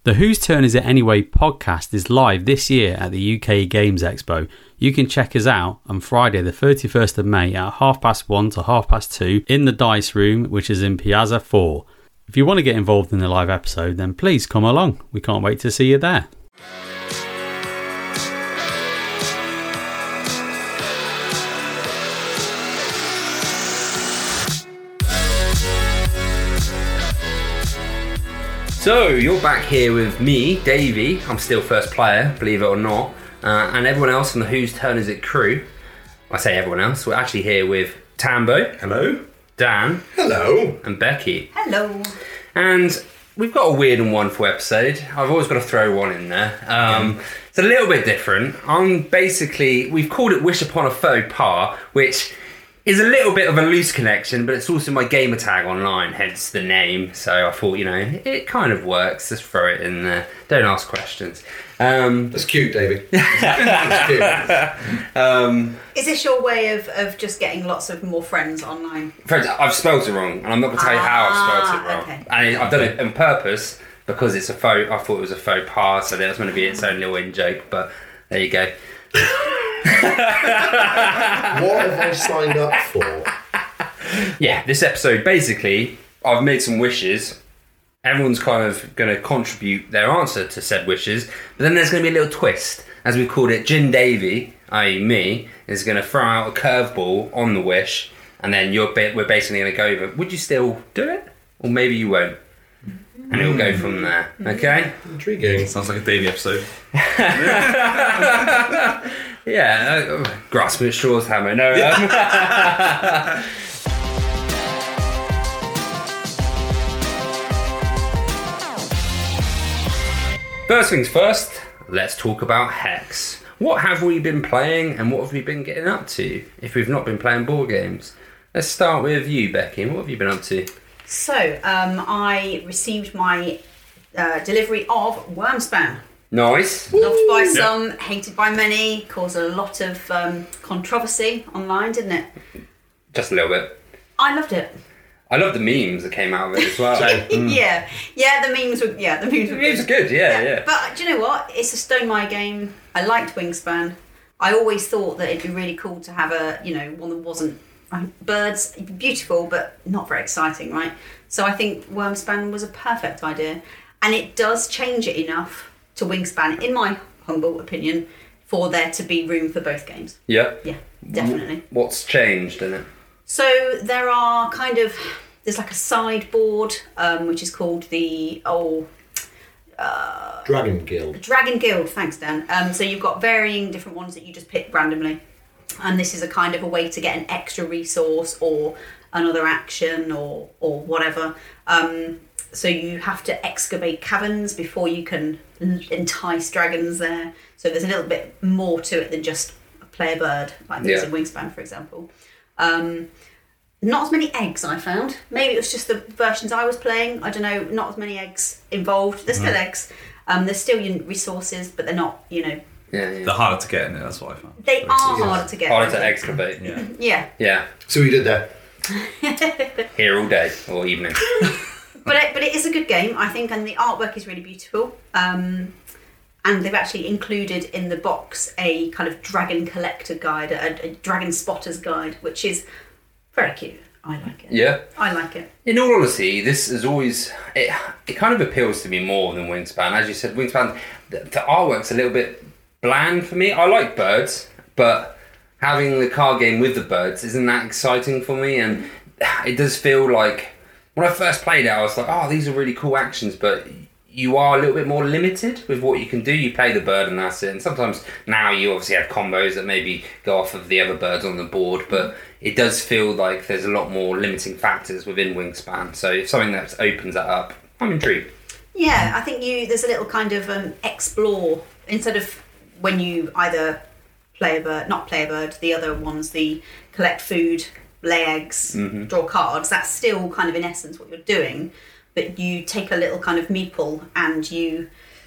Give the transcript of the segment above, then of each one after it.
The Whose Turn Is It Anyway podcast is live this year at the UK Games Expo. You can check us out on Friday the 31st of May at 1:30 to 2:30 in the Dice Room, which is in Piazza 4. If you want to get involved in the live episode, then please come along. We can't wait to see you there. So, you're back here with me, Davey. I'm still first player, believe it or not. And everyone else from the Whose Turn Is It crew. I say everyone else. We're actually here with Tambo. Hello. Dan. Hello. And Becky. Hello. And we've got a weird and wonderful episode. I've always got to throw one in there. It's a little bit different. We've called it Wish Upon a Faux Pas, which is a little bit of a loose connection, but it's also my gamer tag online, hence the name. So I thought, it kind of works. Just throw it in there. Don't ask questions. That's cute, David. That's cute. Is this your way of just getting lots of more friends online? Friends, I've spelled it wrong, and I'm not going to tell you how I've spelled it wrong. Okay. And I've done it on purpose because it's a faux. I thought it was a faux pas, so that was going to be its own little in joke. But there you go. What have I signed up for? Yeah, this episode, basically, I've made some wishes. Everyone's kind of going to contribute their answer to said wishes, but then there's going to be a little twist. As we called it, Gin Davey, i.e. me, is going to throw out a curveball on the wish, and then we're basically going to go over, would you still do it? Or maybe you won't. And it'll go from there, okay? Intriguing. Sounds like a Davey episode. Yeah, grasping at straws, hammer. No. First things first, let's talk about Hex. What have we been playing and what have we been getting up to if we've not been playing board games? Let's start with you, Becky. What have you been up to? So, I received my delivery of Wormspan. Nice. Loved by some, hated by many, caused a lot of controversy online, didn't it? Just a little bit. I loved it. I love the memes that came out of it as well. Yeah, the memes were The memes are good, yeah. But do you know what? It's a Stonemaier game. I liked Wingspan. I always thought that it'd be really cool to have one that wasn't birds, beautiful, but not very exciting, right? So I think Wormspan was a perfect idea. And it does change it enough to Wingspan, in my humble opinion, for there to be room for both games. Yeah? Yeah, definitely. What's changed in it? So there's like a sideboard, which is called the Dragon Guild. Dragon Guild, thanks Dan. So you've got varying different ones that you just pick randomly. And this is a kind of a way to get an extra resource or another action or whatever. So you have to excavate caverns before you can entice dragons there. So there's a little bit more to it than just play a bird, like there's in Wingspan, for example. Not as many eggs, I found. Maybe it was just the versions I was playing. I don't know, not as many eggs involved. There's still eggs. There's still resources, but they're not, Yeah. They're harder to get in it, that's what I found. They are harder to get. Harder to excavate. Yeah. Yeah. So you did that. Here all day or evening. But it is a good game, I think, and the artwork is really beautiful. And they've actually included in the box a kind of dragon collector guide, a dragon spotter's guide, which is very cute. I like it. Yeah. I like it. In all honesty, this is always... It kind of appeals to me more than Wingspan. As you said, Wingspan, the artwork's a little bit bland for me. I like birds, but having the card game with the birds isn't that exciting for me. And it does feel like... When I first played it, I was like, oh, these are really cool actions, but you are a little bit more limited with what you can do. You play the bird and that's it. And sometimes now you obviously have combos that maybe go off of the other birds on the board, but it does feel like there's a lot more limiting factors within Wingspan. So if something that opens that up, I'm intrigued. Yeah, I think there's a little kind of explore, instead of when you either not play a bird, the other ones, the collect food, lay eggs, draw cards, that's still kind of in essence what you're doing, but you take a little kind of meeple and you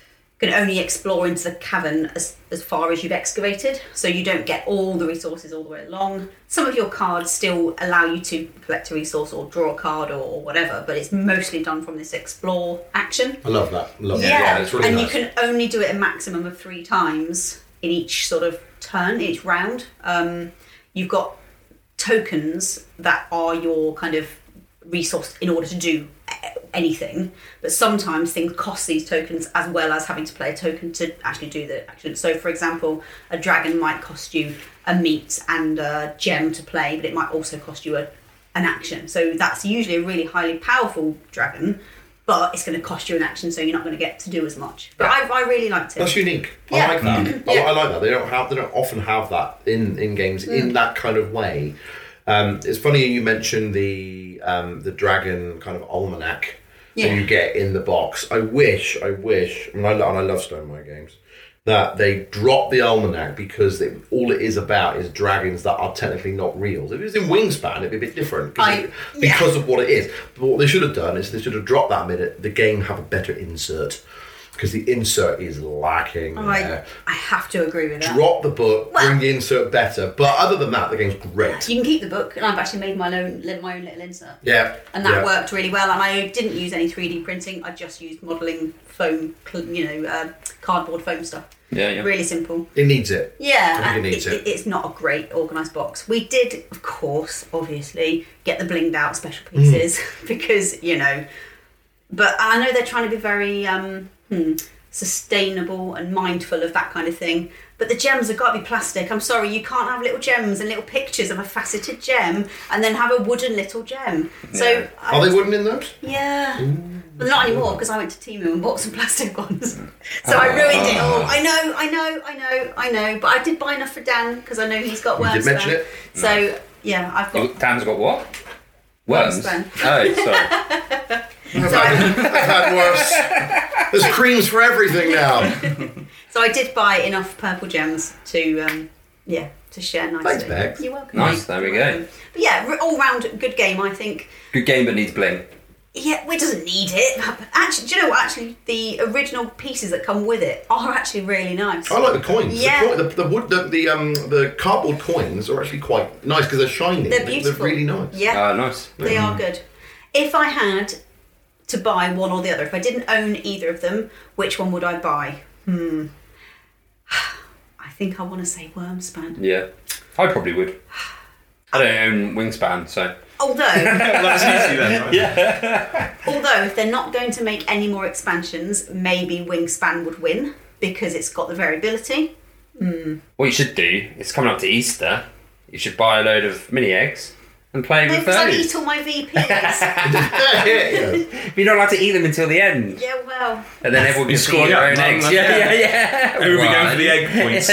can only explore into the cavern as far as you've excavated, so you don't get all the resources all the way along. Some of your cards still allow you to collect a resource or draw a card or whatever, but it's mostly done from this explore action. I love that. Love that. Yeah, It's really and nice. you can only do it a maximum of 3 times in each sort of turn, each round. You've got tokens that are your kind of resource in order to do anything, but sometimes things cost these tokens as well as having to play a token to actually do the action. So for example, a dragon might cost you a meat and a gem to play, but it might also cost you an action. So that's usually a really highly powerful dragon, but it's going to cost you an action, so you're not going to get to do as much. But I really liked it. That's unique. Yeah. I like that. Yeah. I like that. They don't often have that in games in that kind of way. It's funny you mentioned the dragon kind of almanac that you get in the box. I wish. I mean, I love Stonemaier games. That they drop the almanac because all it is about is dragons that are technically not real. If it was in Wingspan, it'd be a bit different because of what it is. But what they should have done is they should have dropped that minute. The game have a better insert because the insert is lacking. I have to agree with that. Drop the book, bring the insert better. But other than that, the game's great. You can keep the book, and I've actually made my own little insert. Yeah, And that worked really well. And I didn't use any 3D printing. I just used modelling foam, cardboard foam stuff. Yeah. Really simple. It needs it. Yeah, I think and it needs it. it's not a great organised box. We did, of course, obviously, get the blinged out special pieces because, but I know they're trying to be very sustainable and mindful of that kind of thing. But the gems have got to be plastic. I'm sorry, you can't have little gems and little pictures of a faceted gem and then have a wooden little gem. So Are they wooden in those? Yeah. But not anymore because I went to Temu and bought some plastic ones. So I ruined it all. I know. But I did buy enough for Dan because I know he's got worms. You did mention it. So yeah, I've got. Dan's got what? Worms. Wormspan. Oh, sorry. I've had worse. There's creams for everything now. So I did buy enough purple gems to share nicely. Thanks, Bex. You're welcome. Nice, mate. there we You're go. welcome. But yeah, all round good game, I think. Good game, but needs bling. Yeah, it doesn't need it. Actually, do you know what? Actually, the original pieces that come with it are actually really nice. I like the coins. Yeah. The cardboard coins are actually quite nice because they're shiny. They're beautiful. They're really nice. Yeah, Nice. they are good. If I had to buy one or the other, if I didn't own either of them, which one would I buy? I think I want to say Wormspan. Yeah. I probably would. I don't own Wingspan, so. Although, That's easy then, right? although if they're not going to make any more expansions, maybe Wingspan would win because it's got the variability. What you should do, it's coming up to Easter, you should buy a load of mini eggs and play No, with because I those. eat all my VPs. Yeah. You're not allowed to eat them until the end. Yeah, well, And then everyone You gets to score eat their up, own eggs. man. Yeah. Who are we going for the egg points?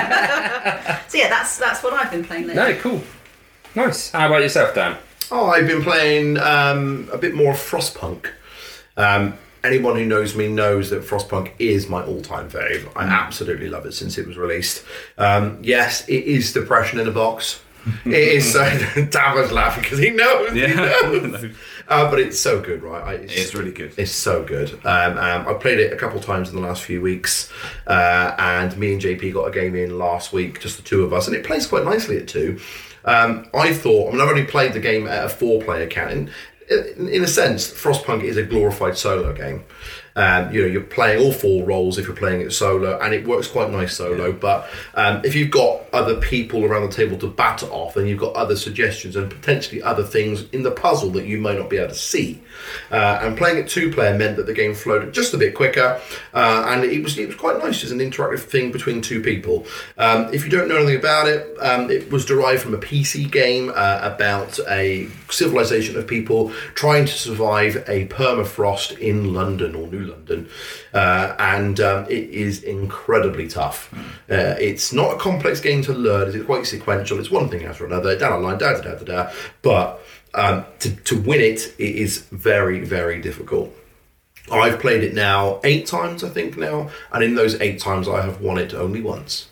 so yeah, that's what I've been playing lately. No, cool. Nice. How about yourself, Dan? Oh, I've been playing a bit more Frostpunk. Anyone who knows me knows that Frostpunk is my all-time fave. I absolutely love it since it was released. Yes, it is depression in a box. It is so. David's laughing because he knows. He knows. But it's so good, right? It's really good. It's so good. I played it a couple of times in the last few weeks, and me and JP got a game in last week, just the two of us, and it plays quite nicely at 2. I thought, I've only played the game at a 4-player count. In a sense, Frostpunk is a glorified solo game. You're playing all 4 roles if you're playing it solo, and it works quite nice solo. But if you've got other people around the table to batter off, then you've got other suggestions and potentially other things in the puzzle that you might not be able to see. And playing it 2-player meant that the game flowed just a bit quicker, and it was quite nice as an interactive thing between 2 people. If you don't know anything about it, it was derived from a PC game about a civilization of people trying to survive a permafrost in London or New London, and it is incredibly tough. It's not a complex game to learn. It's quite sequential. It's one thing after another, down a line, but to win it is very, very difficult. I've played it now 8 times, I think now, and in those 8 times I have won it only once.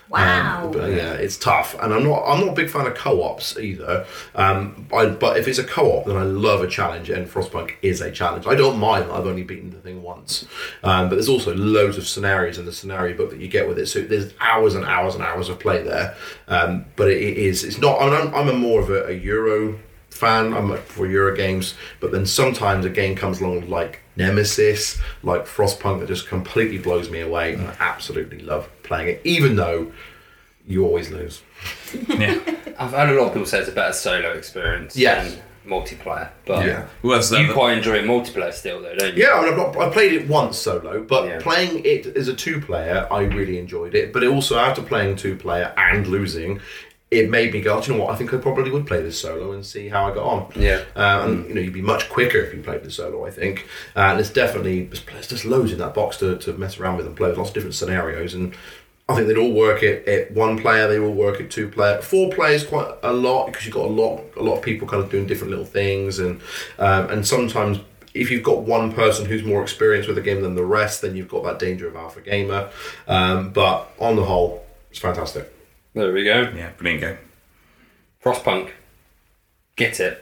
Wow. But yeah, it's tough, and I'm not a big fan of co-ops either. But if it's a co-op, then I love a challenge, and Frostpunk is a challenge. I don't mind. I've only beaten the thing once, but there's also loads of scenarios in the scenario book that you get with it. So there's hours and hours and hours of play there. But it's not. I'm a more of a Euro fan. I'm for Euro games, but then sometimes a game comes along like Nemesis, like Frostpunk, that just completely blows me away, and I absolutely love playing it, even though you always lose. Yeah. I've heard a lot of people say it's a better solo experience Yes. than multiplayer, but Well, you quite enjoy multiplayer still, though, don't you? Yeah, I mean, I played it once solo, but Yeah. playing it as a two-player, I really enjoyed it. But it also, after playing two-player and losing, it made me go, do you know what, I think I probably would play this solo and see how I got on. Yeah. And you'd be much quicker if you played the solo, I think. And there's just loads in that box to mess around with and play with lots of different scenarios. And I think they'd all work at one player, they all work at two player. Four players quite a lot, because you've got a lot of people kind of doing different little things, and sometimes if you've got one person who's more experienced with the game than the rest, then you've got that danger of alpha gamer. But on the whole, it's fantastic. There we go. Yeah, brilliant game. Frostpunk. Get it.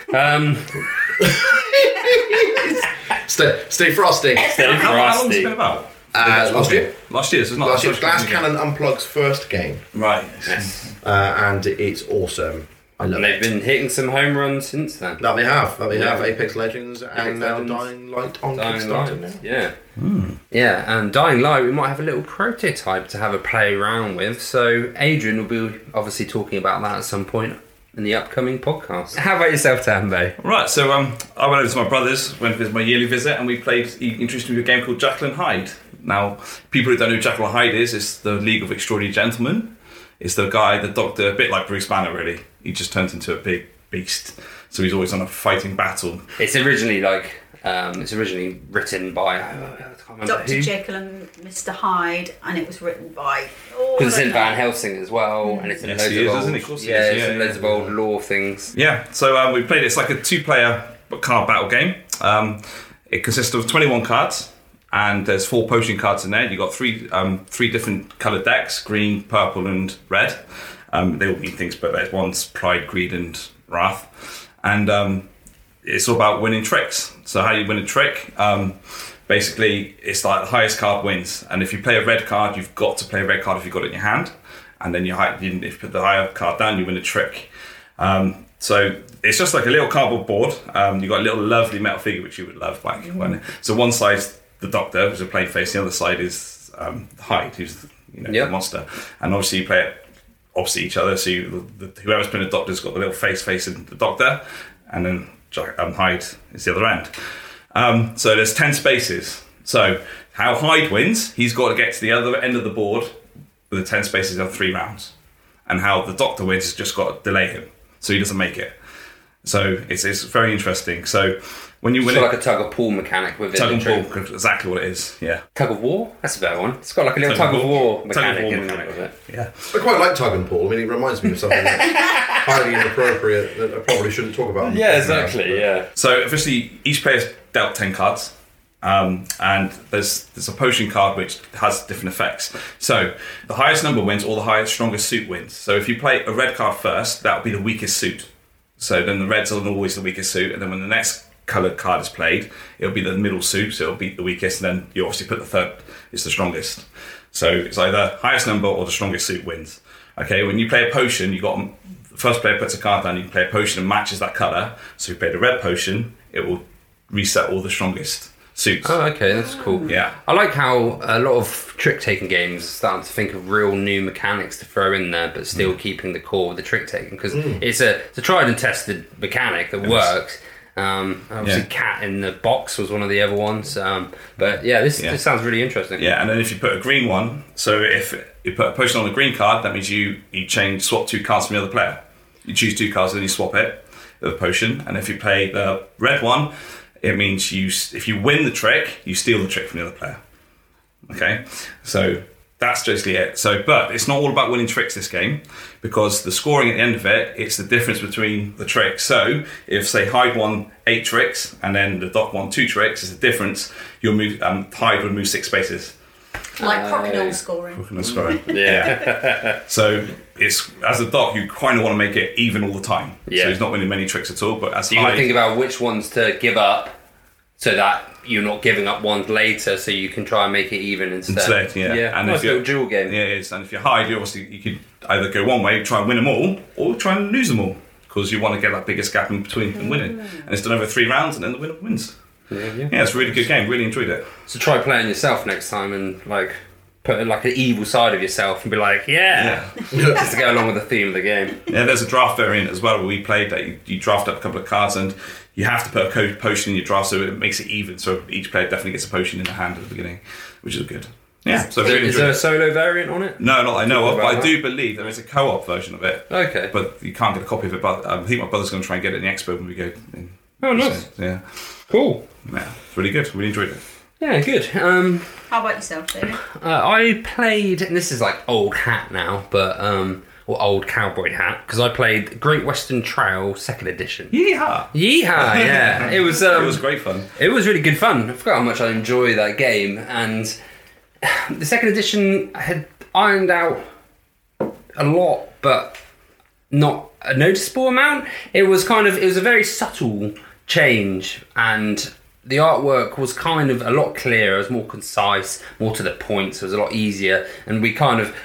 Stay frosty. How long has it been about? Last year. Last year, so it's not Last year, such a Glass good game. Cannon Unplugged's first game, Right. Yes. and it's awesome. I love And they've it. been hitting some home runs since then. That they have. Yeah. Apex Legends and now Legends. Dying Light on Dying Kickstarter now. Light. Yeah. Yeah, and Dying Light, we might have a little prototype to have a play around with. So Adrian will be obviously talking about that at some point in the upcoming podcast. How about yourself, Tambo? Right, so I went over to my brother's, went for my yearly visit, and he introduced me to a game called Jekyll and Hyde. Now, people who don't know who Jekyll and Hyde is, it's the League of Extraordinary Gentlemen. It's the guy, the doctor, a bit like Bruce Banner, really. He just turns into a big beast. So he's always on a fighting battle. It's originally written by I can't remember Dr. who. Jekyll and Mr. Hyde, and it was written by. Because it's in Van Helsing as well, and it's in Yes, loads he of is, old, isn't he? Of course he yeah, is, it's yeah, in yeah. loads of old lore things. Yeah, so we played it. It's like a two-player card battle game. It consists of 21 cards, and there's 4 potion cards in there. You've got three different coloured decks, green, purple and red. They all mean things, but there's one's pride, greed and wrath. And it's all about winning tricks. So how you win a trick, basically it's like the highest card wins. And if you play a red card, you've got to play a red card if you've got it in your hand. And then if you put the higher card down, you win a trick. So it's just like a little cardboard board. You've got a little lovely metal figure, which you would love. So one side's the Doctor, who's a plain face. The other side is Hyde, who's the monster. And obviously you play it opposite each other. So whoever's playing the Doctor's got the little face facing the Doctor, and then Hyde is the other end. So there's 10 spaces. So how Hyde wins, he's got to get to the other end of the board with the 10 spaces of 3 rounds. And how the Doctor wins, has just got to delay him, so he doesn't make it. So it's very interesting. So when you win, It's like a tug of pull mechanic with it. tug and pull, exactly what it is. Yeah, Tug of war? That's a better one. It's got like a little tug of war mechanic in it with it. yeah. I quite like Tug and Pull. I mean, it reminds me of something that's highly inappropriate that I probably shouldn't talk about. Yeah, exactly, yeah. So officially, each player's dealt 10 cards, and there's a potion card which has different effects. So the highest number wins, or the strongest suit wins. So if you play a red card first, that would be the weakest suit. So then the reds are always the weakest suit, and then when the next coloured card is played, it'll be the middle suit, so it'll beat the weakest, and then you obviously put the third is the strongest. So it's either highest number or the strongest suit wins. Okay, when you play a potion, the first player puts a card down, you can play a potion and matches that colour. So if you play the red potion, it will reset all the strongest suits. Oh, okay, that's cool. Yeah. I like how a lot of trick-taking games are starting to think of real new mechanics to throw in there, but still keeping the core of the trick-taking, because it's a tried and tested mechanic that works. Obviously, Cat in the Box was one of the other ones. But yeah, this sounds really interesting. Yeah, and then if you put a green one, so if you put a potion on a green card, that means you swap 2 cards from the other player. You choose 2 cards and then you swap it, the potion. And if you play the red one, it means if you win the trick, you steal the trick from the other player. Okay, so that's basically it. So, but it's not all about winning tricks this game, because the scoring at the end of it, it's the difference between the tricks. So if, say, Hyde won 8 tricks and then the Doc won 2 tricks, it's a difference. You'll move. Hyde would move 6 spaces. Like crocodile scoring. That's correct. Yeah. So it's as a doc, you kind of want to make it even all the time. Yeah. So he's not winning many tricks at all. But as So you got to high, think about which ones to give up, so that you're not giving up ones later, so you can try and make it even instead. yeah. And if nice you're little dual game. Yeah, it is. And if you're high, you could either go one way, try and win them all, or try and lose them all, because you want to get that biggest gap in between and winning. And it's done over 3 rounds, and then the winner wins. Yeah. Yeah, it's a really good game. Really enjoyed it. So try playing yourself next time and like put like an evil side of yourself and be like, just to go along with the theme of the game. Yeah, there's a draft variant as well where we played that you draft up a couple of cards and you have to put a potion in your draft so it makes it even. So each player definitely gets a potion in the hand at the beginning, which is good. Yeah, so really Is there a enjoyed it. solo variant on it? No, not that I know of, but I About do believe there is a co-op version of it. Okay. But you can't get a copy of it. But I think my brother's going to try and get it in the expo when we go in. Oh, nice. So, yeah. Cool. Yeah, it's really good. Really enjoyed it. Yeah, good. How about yourself, David? I played, and this is like old hat now, but or old cowboy hat, because I played Great Western Trail 2nd edition. Yeehaw! Yeehaw! Yeah, it was. It was great fun. It was really good fun. I forgot how much I enjoyed that game, and the 2nd edition had ironed out a lot, but not a noticeable amount. It was a very subtle change, and the artwork was kind of a lot clearer, it was more concise, more to the point, so it was a lot easier. And we kind of,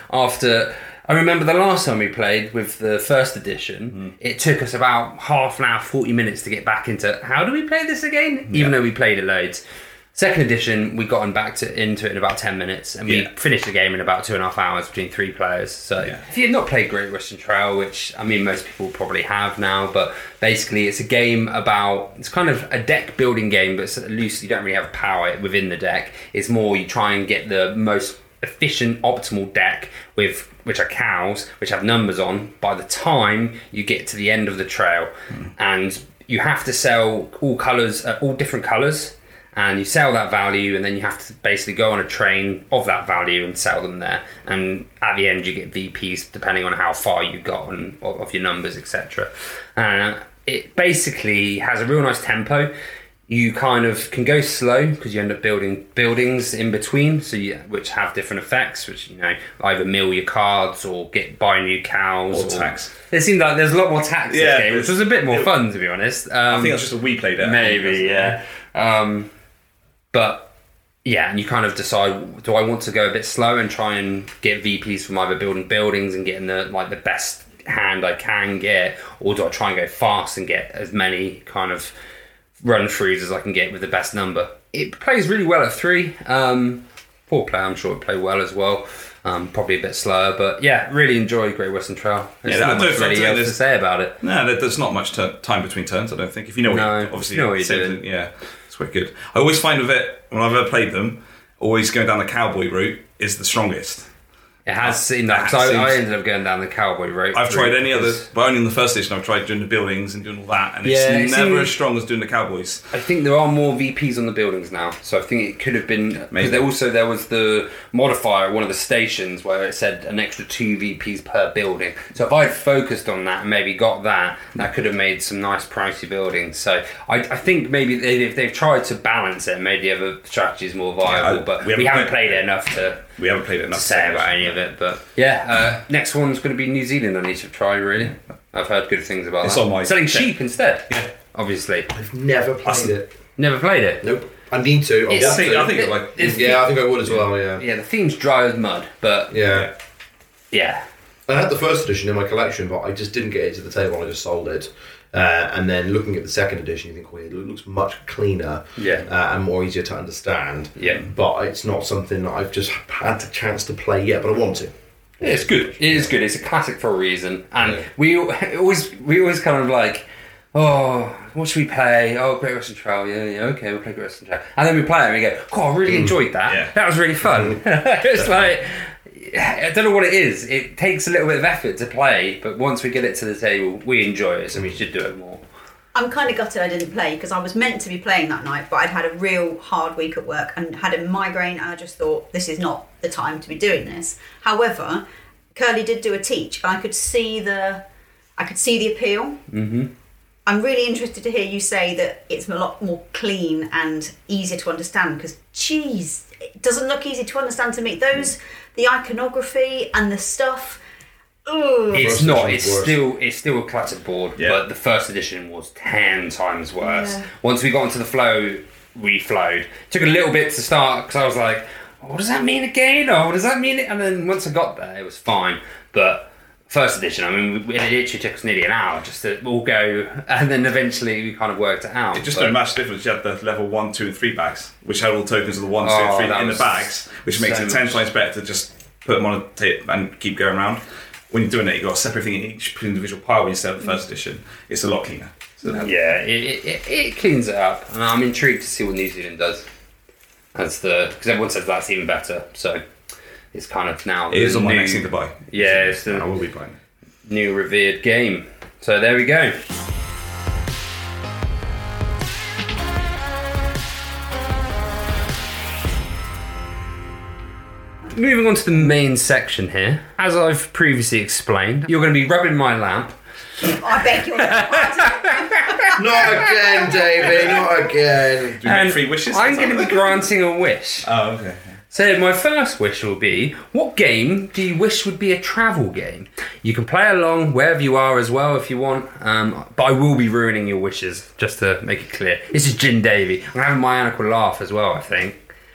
I remember the last time we played with the 1st edition, it took us about half an hour, 40 minutes to get back into how do we play this again? Even though we played it loads. 2nd edition, we got into it in about 10 minutes, and we finished the game in about 2.5 hours between 3 players. So if you've not played Great Western Trail, which I mean most people probably have now, but basically it's a game about, it's kind of a deck building game, but it's loose. You don't really have power within the deck. It's more you try and get the most efficient, optimal deck which are cows, which have numbers on by the time you get to the end of the trail, and you have to sell all different colours. And you sell that value, and then you have to basically go on a train of that value and sell them there. And at the end, you get VPs depending on how far you got and of your numbers, etc. It basically has a real nice tempo. You kind of can go slow because you end up building buildings in between, which have different effects, which either mill your cards or buy new cows Or tax. It seems like there's a lot more tax in this game, which was a bit more fun, to be honest. I think that's just a we played it. Maybe, yeah. But yeah, and you kind of decide, do I want to go a bit slow and try and get VPs from either building buildings and getting the best hand I can get, or do I try and go fast and get as many kind of run throughs as I can get with the best number? It plays really well at 3. 4 player, I'm sure it play well as well. Probably a bit slower, but yeah, really enjoy Great Western Trail. There's not much really else to say about it. No, there's not much time between turns, I don't think. If you know what you're doing. Yeah, it's quite good. I always find with it, when I've ever played them, always going down the cowboy route is the strongest. It has seemed that, because I ended up going down the cowboy route. I've tried any other, but only in the 1st edition I've tried doing the buildings and doing all that, and it's never as strong as doing the cowboys. I think there are more VPs on the buildings now, so I think it could have been, because there was the modifier at one of the stations where it said an extra 2 VPs per building. So if I'd focused on that and maybe got that could have made some nice pricey buildings. So I think maybe if they've tried to balance it, maybe the other strategy is more viable, but we haven't played it enough to say about any of it. But yeah, next one's going to be New Zealand. I need to try, really. I've heard good things about that. Selling sheep instead, obviously. I've never played it. Never played it? Nope. I need to. I think I would as well, yeah. Yeah, the theme's dry as mud, but yeah. I had the 1st edition in my collection, but I just didn't get it to the table. I just sold it. And then looking at the 2nd edition, you think, well, it looks much cleaner and more easier to understand. Yeah. But it's not something that I've just had the chance to play yet, but I want to. Yeah, it's good. It is good. It's a classic for a reason. And we always kind of like, oh, what should we play? Oh, Great Western Trail. Yeah, okay, we'll play Great Western Trail. And then we play it and we go, oh, I really enjoyed that. Yeah. That was really fun. It's like, I don't know what it is. It takes a little bit of effort to play, but once we get it to the table, we enjoy it, so we should do it more. I'm kind of gutted I didn't play, because I was meant to be playing that night, but I'd had a real hard week at work and had a migraine, and I just thought, this is not the time to be doing this. However, Curly did do a teach, and I could see the appeal. Mm-hmm. I'm really interested to hear you say that it's a lot more clean and easier to understand, because, geez, it doesn't look easy to understand to me. The iconography and the stuff. Ooh. It's First not. edition It's still a classic board, Yeah. but the first edition was 10 times worse. Yeah. Once we got into the flow, we flowed. Took a little bit to start because I was like, "What does that mean again? Or what does that mean?" And then once I got there, it was fine. But first edition, I mean, it literally took us nearly an hour just to all go, and then eventually we kind of worked it out. It just But- a massive difference. You had the level 1, 2, and 3 bags, which had all the tokens of the 1, 2, Oh, and 3 that in the was bags, which makes so it 10 much. times better to just put them on a tape and keep going around. When you're doing it, you've got to separate everything in each individual pile when you set up the first edition. It's a lot cleaner. So Yeah, it cleans it up, and I'm intrigued to see what New Zealand does. Because everyone says that's even better, so it's kind of now. it is the on my new- next thing to buy. Yeah, it's I the will be buying it. new revered game. So there we go. Moving on to the main section here. As I've previously explained, you're going to be rubbing my lamp. I beg your pardon. Not again, David. Not again. Do we make 3 wishes? I'm going to be granting a wish. Oh, okay. So my first wish will be, what game do you wish would be a travel game? You can play along wherever you are as well if you want, but I will be ruining your wishes, just to make it clear. This is Jin Davy. I'm having my Annika laugh as well, I think.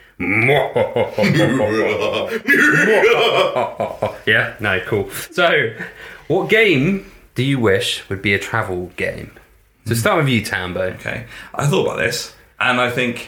Yeah, no, cool. So, what game do you wish would be a travel game? So start with you, Tambo. Okay. I thought about this, and I think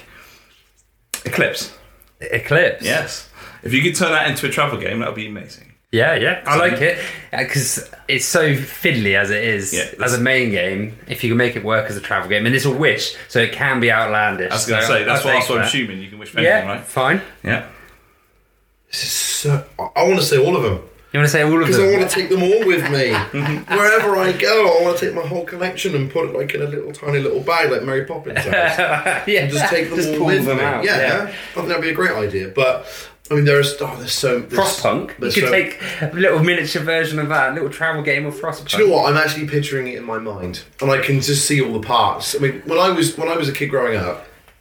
Eclipse. Eclipse. Yes. If you could turn that into a travel game, that would be amazing. Yeah, I like it because it's so fiddly as it is Yeah, as a main game. If you can make it work as a travel game, and it's a wish, so it can be outlandish. I was going to say, that's I'll what take I'm that. assuming. You can wish for anything, Yeah, right? fine. Yeah. This is so. I want to say all of them. You want to say all of Because I them? want to take them all with me. Wherever I go, I want to take my whole collection and put it like in a little tiny little bag like Mary Poppins has. Yeah, And just take them all pull with them me. out. Yeah, I think that'd be a great idea. But I mean, there's so Frostpunk. You there's could so- take a little miniature version of that, a little travel game of Frostpunk. Do you know what? I'm actually picturing it in my mind, and I can just see all the parts. I mean, when I was a kid growing up,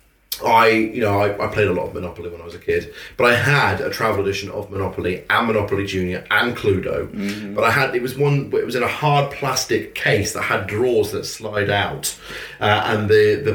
I played a lot of Monopoly when I was a kid, but I had a travel edition of Monopoly and Monopoly Junior and Cluedo. But it was in a hard plastic case that had drawers that slide out, and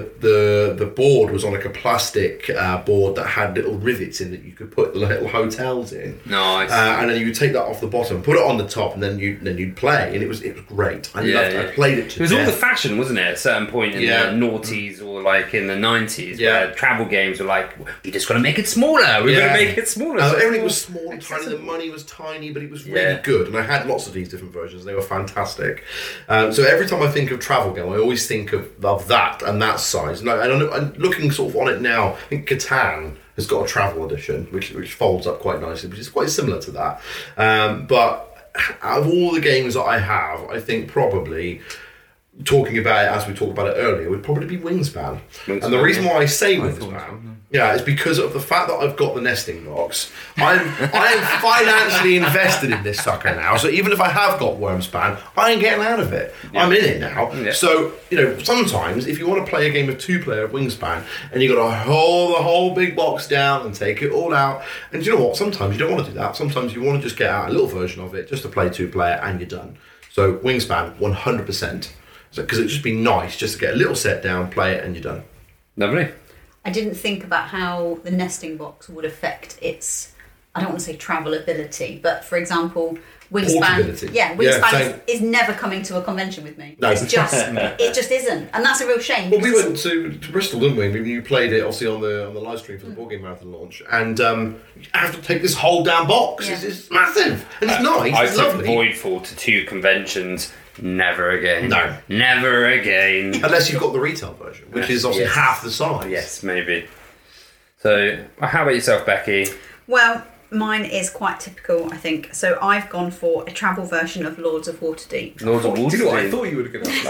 the board was on like a plastic board that had little rivets in that you could put little hotels in. Nice. And then you would take that off the bottom, put it on the top, and then you'd play, and it was great. I loved it. I played it to It was all death. the fashion, wasn't it? At a certain point in Yeah. the noughties or like in the 90s, Yeah. where travel games were like, we just got to make it smaller. We're going to make it smaller. So everything it's was more small and tiny. The accessible. money was tiny, but it was really Yeah. good. And I had lots of these different versions. They were fantastic. So every time I think of travel game, I always think of that and that size. And I'm looking sort of on it now. I think Catan has got a travel edition, which folds up quite nicely, which is quite similar to that. But out of all the games that I have, I think probably, talking about it as we talked about it earlier, would probably be Wingspan. And the reason why I say Wingspan, is because of the fact that I've got the nesting box. I am financially invested in this sucker now. So even if I have got Wormspan, I ain't getting out of it. I'm in it now. Yeah. So sometimes if you want to play a game of 2-player of Wingspan and you got to hold the whole big box down and take it all out, and do you know what? Sometimes you don't want to do that. Sometimes you want to just get out a little version of it just to play 2-player and you're done. So Wingspan, 100%. Because it'd just be nice just to get a little set down, play it, and you're done. Lovely. I didn't think about how the nesting box would affect its, I don't want to say travel ability, but for example, Portability. Wingspan. Yeah, Wingspan same. is never coming to a convention with me. No. It's just, it just isn't, and that's a real shame. Well, we went to Bristol, didn't we? You played it obviously on the live stream for the Board Game Marathon launch, and you have to take this whole damn box. Yeah. It's massive, and it's nice. I It's took lovely. Voidfall to 2 conventions. Never again. No. Never again. Unless you've got the retail version, which is obviously Yes. half the size. Yes, maybe. So, how about yourself, Becky? Well, mine is quite typical, I think. So I've gone for a travel version of Lords of Waterdeep. Lords of Do you know what? I Waterdeep. thought you would have gone for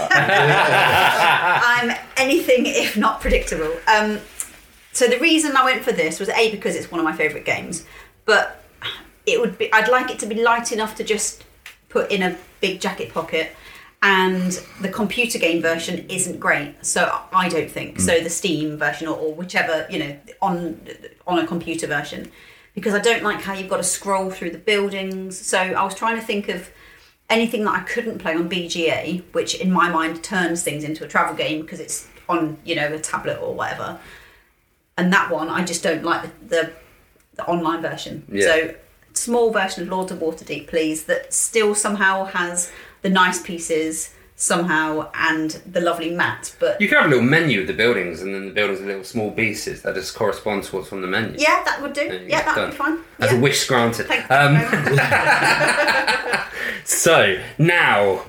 that. I'm anything if not predictable. So the reason I went for this was A, because it's one of my favourite games, but I'd like it to be light enough to just put in a big jacket pocket, and the computer game version isn't great. So I don't think so. The Steam version or whichever, on a computer version, because I don't like how you've got to scroll through the buildings. So I was trying to think of anything that I couldn't play on BGA, which in my mind turns things into a travel game because it's on a tablet or whatever. And that one, I just don't like the online version. Yeah. So small version of Lords of Waterdeep, please, that still somehow has the nice pieces somehow and the lovely mat. But You could have a little menu of the buildings, and then the buildings are little small pieces that just correspond to what's on the menu. yeah, that would do. Yeah, that would be fine. As Yeah. a wish granted. Thank you very much. So now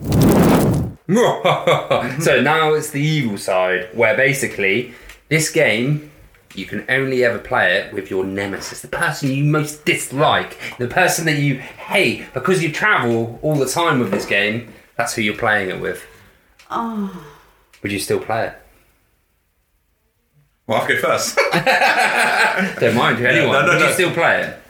it's the evil side, where basically this game, you can only ever play it with your nemesis, the person you most dislike, the person that you hate, because you travel all the time with this game. That's who you're playing it with. Oh. Would you still play it? Well, I'll go first. Don't mind you, anyone. no, Would you no. still play it?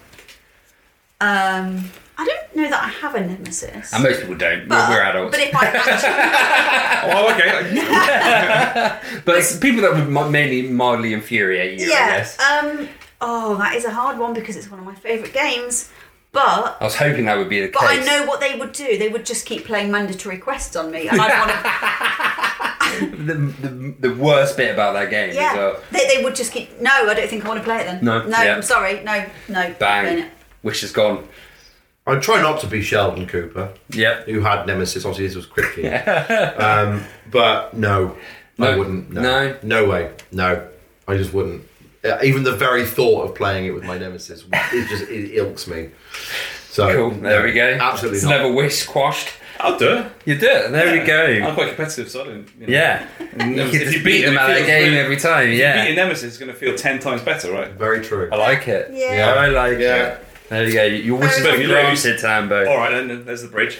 I don't know that I have a nemesis. And most people don't. We're adults. But if I actually, Oh, okay. But it's people that would mainly mildly infuriate you, I guess. that is a hard one because it's one of my favourite games. But I was hoping that would be the case. I know what they would do. They would just keep playing mandatory quests on me, and I'd want to. The worst bit about that game as Yeah, well. they would just keep. No, I don't think I want to play it then. No, no, yeah. I'm sorry. No. Not Bang. playing it. Wish is gone. I try not to be Sheldon Cooper, Yep. who had Nemesis. Obviously, this was quickly. But no, I No. wouldn't. No. No way. No, I just wouldn't. Even the very thought of playing it with my Nemesis, it ilks me. So Cool. There we go. Absolutely It's not. never wish squashed. I'll do it. You do it. There we go. I'm quite competitive, so I don't. Yeah. And You if can just you beat them it at that feels game really- every time. Beat Yeah. your nemesis is going to feel 10 times better, right? Very true. I like it. Yeah. I like Yeah. it. There you go. Your wish is But if you lose- granted, Tambo. All right, then there's the bridge.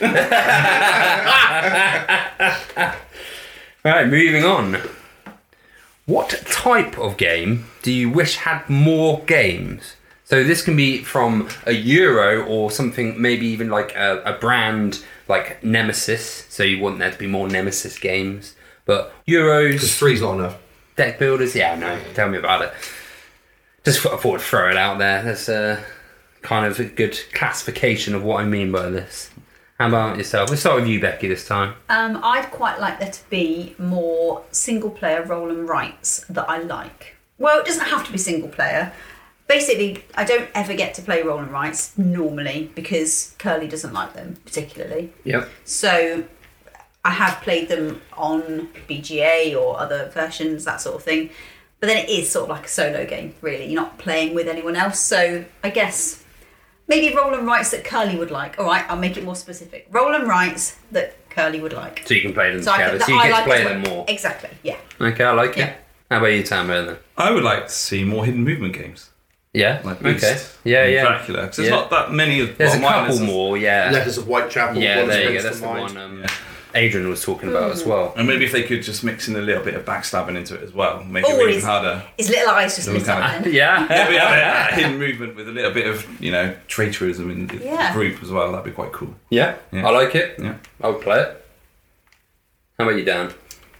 Right, moving on. What type of game do you wish had more games? So this can be from a Euro or something, maybe even like a brand like Nemesis. So you want there to be more Nemesis games. But Because Euros, 3's not enough. deck builders, yeah, no, tell me about it. Just thought I'd throw it out there. That's kind of a good classification of what I mean by this. How about yourself? We'll start with you, Becky, this time. I'd quite like there to be more single-player roll and writes that I like. Well, it doesn't have to be single-player. Basically, I don't ever get to play roll and writes normally because Curly doesn't like them particularly. Yep. So I have played them on BGA or other versions, that sort of thing. But then it is sort of like a solo game, really. You're not playing with anyone else. So I guess maybe roll and writes that Curly would like. All right, I'll make it more specific. Roll and writes that Curly would like. So you can play them So I together. think So you that I get like to play as them well. more. Exactly, yeah. Okay, I like Yeah. it. How about you, Tambo, then? I would like to see more hidden movement games. Yeah? Like Okay. Beast Yeah, and yeah. Dracula. Because there's Yeah. not that many of There's a well, mine couple is- more, yeah. Letters of Whitechapel. Yeah, one there you go. springs That's to the mind. one Adrian was talking about as well. And maybe if they could just mix in a little bit of backstabbing into it as well, make Oh, it even his- harder. His little eyes just Little lit up kind of- then. Yeah? Yeah, we have a hidden movement with a little bit of, traitorism in the Yeah. group as well. That'd be quite cool. Yeah? Yeah. I like it. Yeah. I would play it. How about you, Dan?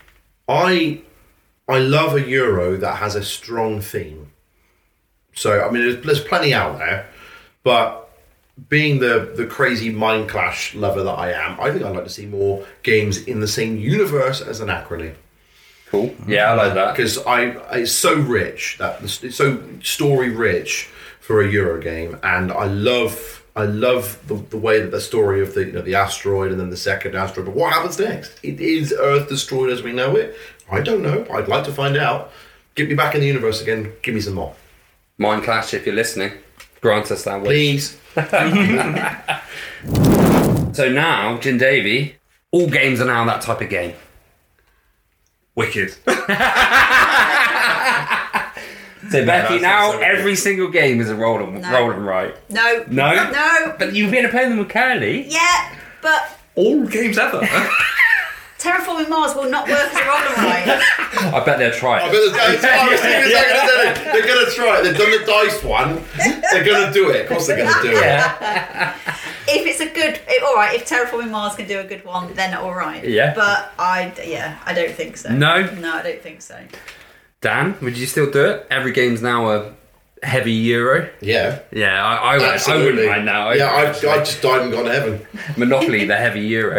I love a Euro that has a strong theme. So, I mean, there's plenty out there, but being the crazy Mind Clash lover that I am, I think I'd like to see more games in the same universe as Anachrony. Cool. Yeah, I like that. Because it's so rich, it's so story rich for a Euro game, and I love the way that the story of the asteroid and then the second asteroid. But what happens next? It is Earth destroyed as we know it. I don't know. I'd like to find out. Get me back in the universe again. Give me some more, Mind Clash, if you're listening, grant us that wish. please. So now, Jim Davy, all games are now that type of game. Wicked. So Becky, that's now so every single game is a roll and write. No. No? No. But you've been to play them with Curly. Yeah, but All games ever. Terraforming Mars will not work as a roll and write. I bet they'll try I it. bet they're going to try it. They've done the dice one. They're going to do it. Of course they're going to do it. If it's a good, all right. If Terraforming Mars can do a good one, then all right. Yeah. But I don't think so. No? No, I don't think so. Dan, would you still do it? Every game's now a heavy Euro. Yeah. Yeah, I wouldn't mind now. I just died and gone to heaven. Monopoly, the heavy Euro.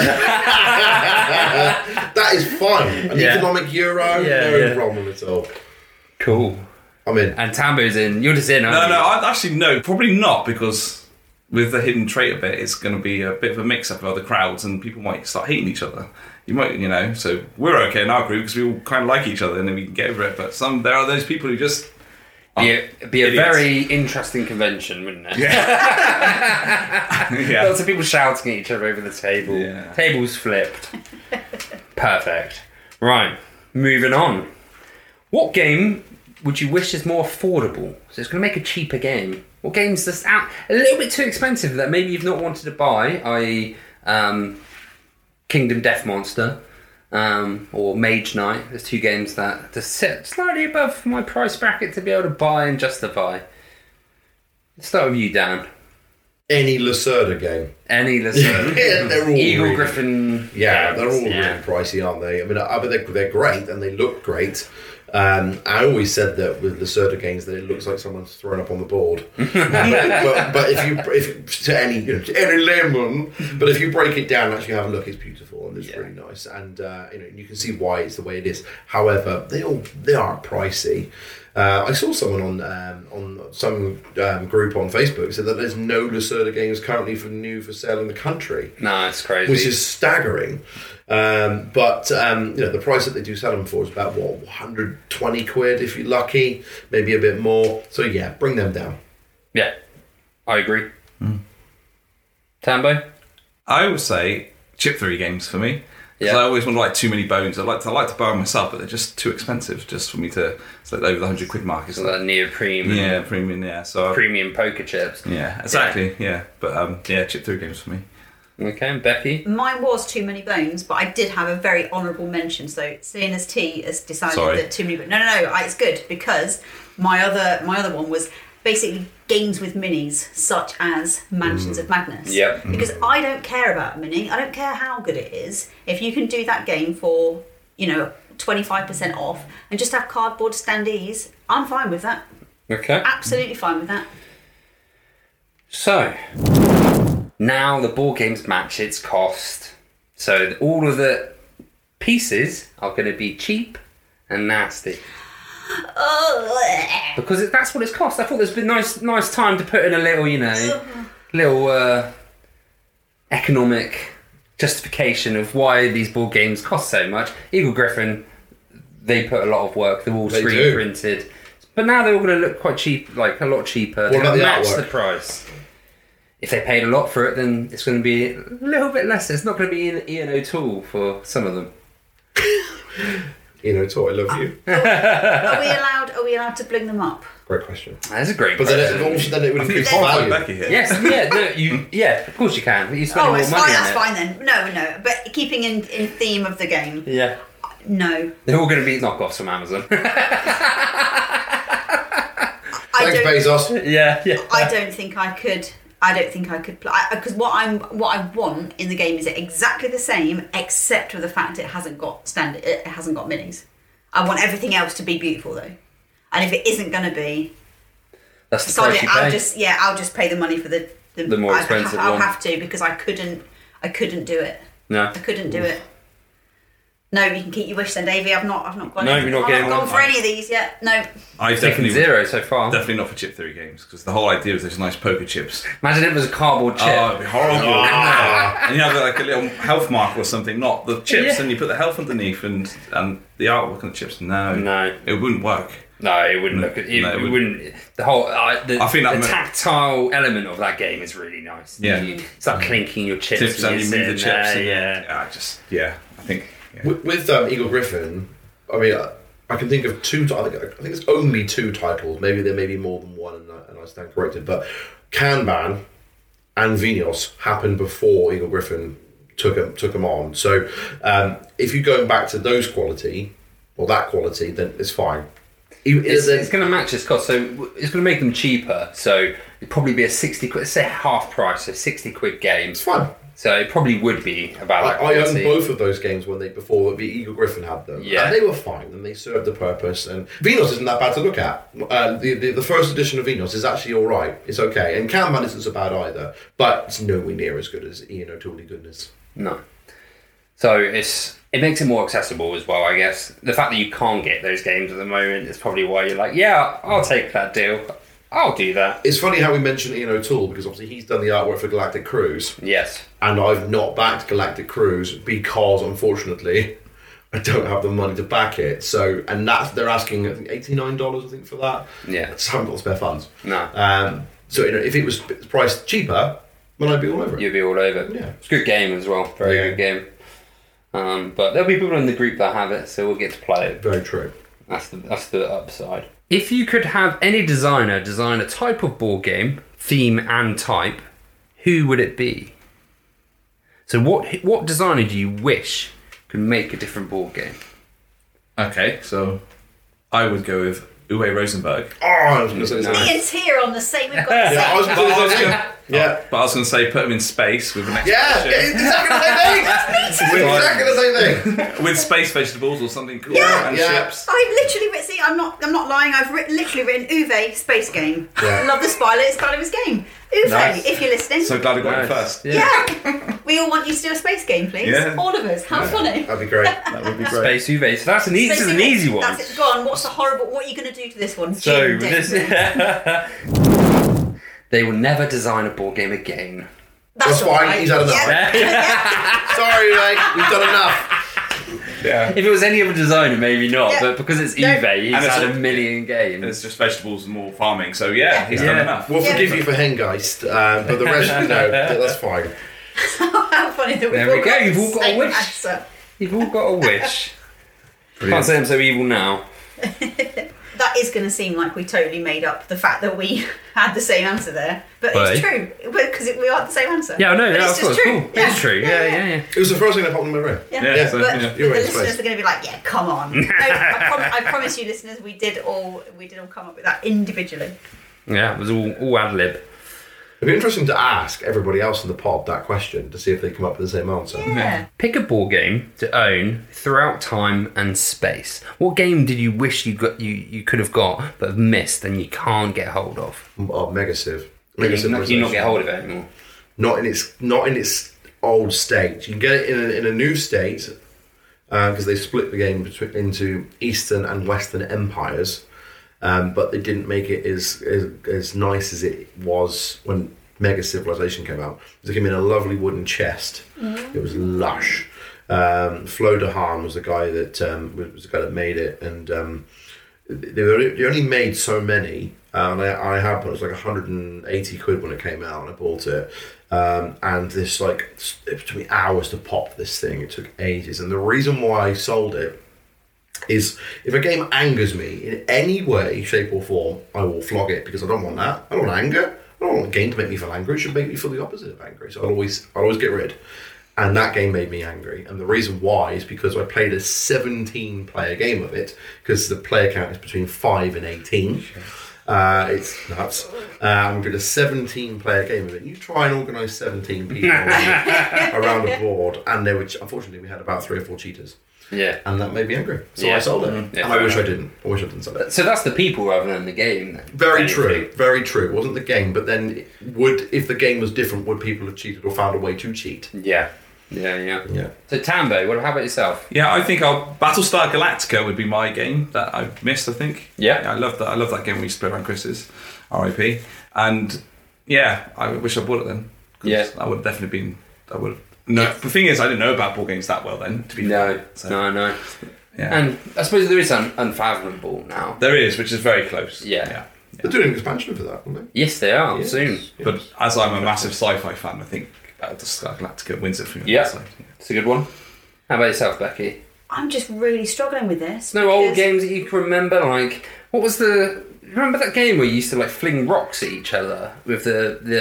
That is fun. An economic Euro, no problem at all. Cool. I'm in. And Tambo's in. You're just in, aren't you? No, actually, no, probably not, because with the hidden traitor bit, it's going to be a bit of a mix-up of other crowds, and people might start hating each other. You might, so we're okay in our group because we all kind of like each other and then we can get over it. But there are those people who just be a very interesting convention, wouldn't it? Yeah. Lots of people shouting at each other over the table. Yeah. Tables flipped. Perfect. Right, moving on. What game would you wish is more affordable? So it's going to make a cheaper game. What game's just out a little bit too expensive that maybe you've not wanted to buy, i.e. Kingdom Death Monster or Mage Knight. There's two games that just sit slightly above my price bracket to be able to buy and justify. Let's start with you, Dan. Any Lacerda game. Any Lacerda. Yeah, they're all Eagle really, Griffin. Yeah, they're all games, really pricey, aren't they? I mean, they're great and they look great. I always said that with Lacerda games that it looks like someone's thrown up on the board. but if to any lemon, but if you break it down and actually have a look, it's beautiful and it's really nice, and you can see why it's the way it is. However, they are pricey. I saw someone on some group on Facebook said that there's no Lacerda games currently for sale in the country. No, it's crazy. Which is staggering. But the price that they do sell them for is about 120 quid if you're lucky, maybe a bit more. So yeah, bring them down. Yeah, I agree. Tambo? I would say chip 3 games for me. Because I always want too many bones. I like to buy them myself, but they're just too expensive just for me to over the 100 quid mark. So that neoprene. Yeah, premium. Yeah, so premium poker chips. Yeah, exactly. Yeah, but chip 3 games for me. Okay, and Becky? Mine was Too Many Bones, but I did have a very honourable mention. So seeing as T has decided that Too Many Bones... No, it's good, because my other one was basically games with minis, such as Mansions of Madness. Yep. Because I don't care about a mini. I don't care how good it is. If you can do that game for, 25% off and just have cardboard standees, I'm fine with that. Okay. Absolutely fine with that. So, now the board games match its cost. So all of the pieces are going to be cheap and nasty. Because that's what it's cost. I thought there's been nice time to put in a little, economic justification of why these board games cost so much. Eagle Griffin, they put a lot of work. They're all screen printed, but now they're all going to look quite cheap, like a lot cheaper. What about the match artwork? the price. If they paid a lot for it, then it's going to be a little bit less. It's not going to be Ian O'Toole for some of them. Ian O'Toole, I love you. Are we allowed to bling them up? Great question. That's a great But question. then it would increase Can't value. find Becky here. Yes, of course you can. You spend more money It's fine. on That's it. fine then. No. But keeping in theme of the game. Yeah. No. They're all going to be knockoffs from Amazon. Thanks, Bezos. yeah. I don't think I could play, because what I want in the game is exactly the same, except for the fact it hasn't got minis. I want everything else to be beautiful though, and if it isn't going to be, That's the price you pay. I'll just pay the money for the more expensive I'll one. have to, because I couldn't do it. No. I couldn't do it. No, you can keep your wish then, Davey. I've not gone. No, you're not getting gone one. for any of these yet. No. I Taken definitely 0 so far. Definitely not for chip 3 games, because the whole idea is those nice poker chips. Imagine it was a cardboard chip. Oh, it'd be horrible. And you have like a little health mark or something, not the chips, Yeah. and you put the health underneath and the artwork on the chips. No, it wouldn't work. No, it wouldn't look. It wouldn't. The whole. I think the tactile element of that game is really nice. Yeah. You start clinking your chips. Tips and you move the chips. Yeah. I think. Yeah. With Eagle Griffin, I mean, I can think of two. I think it's only 2 titles. Maybe there may be more than one, and I stand corrected. But Kanban and Vinos happened before Eagle Griffin took them on. So if you're going back to that quality, then it's fine. It's going to match its cost, so it's going to make them cheaper. So it'd probably be a 60 quid, say half price, so 60 quid game. It's fun. So it probably would be about. I owned both of those games before the Eagle Griffin had them. Yeah. And they were fine and they served the purpose. And Venus isn't that bad to look at. The first edition of Venus is actually all right. It's okay. And Kanban isn't so bad either. But it's nowhere near as good as Ian O'Toole goodness. No. So it makes it more accessible as well, I guess. The fact that you can't get those games at the moment is probably why you're like, yeah, I'll take that deal. I'll do that. It's funny how we mentioned Ian O'Toole because obviously he's done the artwork for Galactic Cruise. Yes. And I've not backed Galactic Cruise because, unfortunately, I don't have the money to back it. So, and they're asking, I think, $89, I think, for that. Yeah. I just haven't got the spare funds. No. So, if it was priced cheaper, then I'd be all over it. You'd be all over. Yeah. It's a good game as well. Very good game. But there'll be people in the group that have it, so we'll get to play it. Very true. That's the upside. If you could have any designer design a type of board game, theme and type, who would it be? So what designer do you wish could make a different board game? Okay, so I would go with Uwe Rosenberg. Oh, I was going to say No. something. Ian's here on the same. We've got the Yeah, I was same. going to say something. Yeah. But I was going to say put him in space with an Yeah, expedition. exactly the same thing. Exactly the same thing. With space vegetables or something cool Yeah. and Yeah. ships. I've literally written. See, I'm not lying. I've literally written Uwe space game. Yeah. Love the spoiler. It's Gulliver's game. Uwe, Nice. if you're listening. So glad I got it Nice. first. yeah. We all want you to do a space game, please. Yeah. All of us. How funny. That'd be great. That would be great. Space Uve. So this is an Space easy Uwe. one. That's it. Go on. What's the horrible? What are you going to do to this one? So Jim this, Dixon? they will never design a board game again. That's all fine, right. he's had enough. Yeah. Sorry, mate. We've done enough. Yeah. If it was any other designer, maybe not. Yeah. But because it's No. Uwe, he's And it's had a- a million games. It's just vegetables and more farming. So yeah, he's done Yeah. enough. We'll Yeah. forgive you for Hengeist, but the rest, that's fine. How funny that we've There all we go, got you've the all got a same wish. answer. You've all got a wish. Can't say I'm so evil now. That is going to seem like we totally made up the fact that we had the same answer there, but Why? it's true because we had the same answer. Yeah, I know. But Yeah, it's of course. just true. Cool. It's true. Yeah. It was the first thing that popped in my brain. Yeah. Yeah, so, But, yeah. but You're the in listeners space. are going to be like, "Yeah, come on." No, I promise you, listeners, we did all come up with that individually. Yeah, it was all ad lib. It'd be interesting to ask everybody else in the pod that question to see if they come up with the same answer. Yeah. Pick a board game to own throughout time and space. What game did you wish you could have got but have missed and you can't get hold of? Oh, Megasiv. You Megasiv not get hold of it anymore. Not in its old state. You can get it in a new state because they split the game into Eastern and Western empires. But they didn't make it as nice as it was when Mega Civilization came out. It came in a lovely wooden chest. It was lush. Flo de Haan was the guy that made it, and they only made so many. And I had one. It was like 180 quid when it came out, and I bought it. And this it took me hours to pop this thing. It took ages, and the reason why I sold it is if a game angers me in any way, shape or form, I will flog it because I don't want that. I don't want anger. I don't want a game to make me feel angry. It should make me feel the opposite of angry. So I'll always get rid. And that game made me angry. And the reason why is because I played a 17-player game of it because the player count is between 5 and 18. It's nuts. We did a 17-player game of it. You try and organise 17 people around a board, and unfortunately we had about 3 or 4 cheaters. Yeah. And that made me angry. So Yeah. I sold it. Yeah, And I wish I didn't. I wish I didn't sell it. So that's the people rather than the game then. Very Technically. true. Very true. It wasn't the game, but then if the game was different, would people have cheated or found a way to cheat? Yeah. Yeah. So Tambo, how about yourself? Yeah, I think Battlestar Galactica would be my game that I've missed, I think. Yeah. I love that. I love that game we used to play around Chris's, RIP. And yeah, I wish I bought it then. 'Cause Yeah. I would have definitely been. No, the thing is, I didn't know about board games that well then, to be fair. No. Yeah. And I suppose there is Unfathomable now. There is, which is very close. Yeah. They're doing an expansion for that, aren't they? Yes, they are, Yes. soon. Yes. But as I'm a massive sci-fi fan, I think Battlestar Galactica wins it for me. Yeah. So, It's a good one. How about yourself, Becky? I'm just really struggling with this. No old because- games that you can remember, like, what was remember that game where you used to, like, fling rocks at each other with the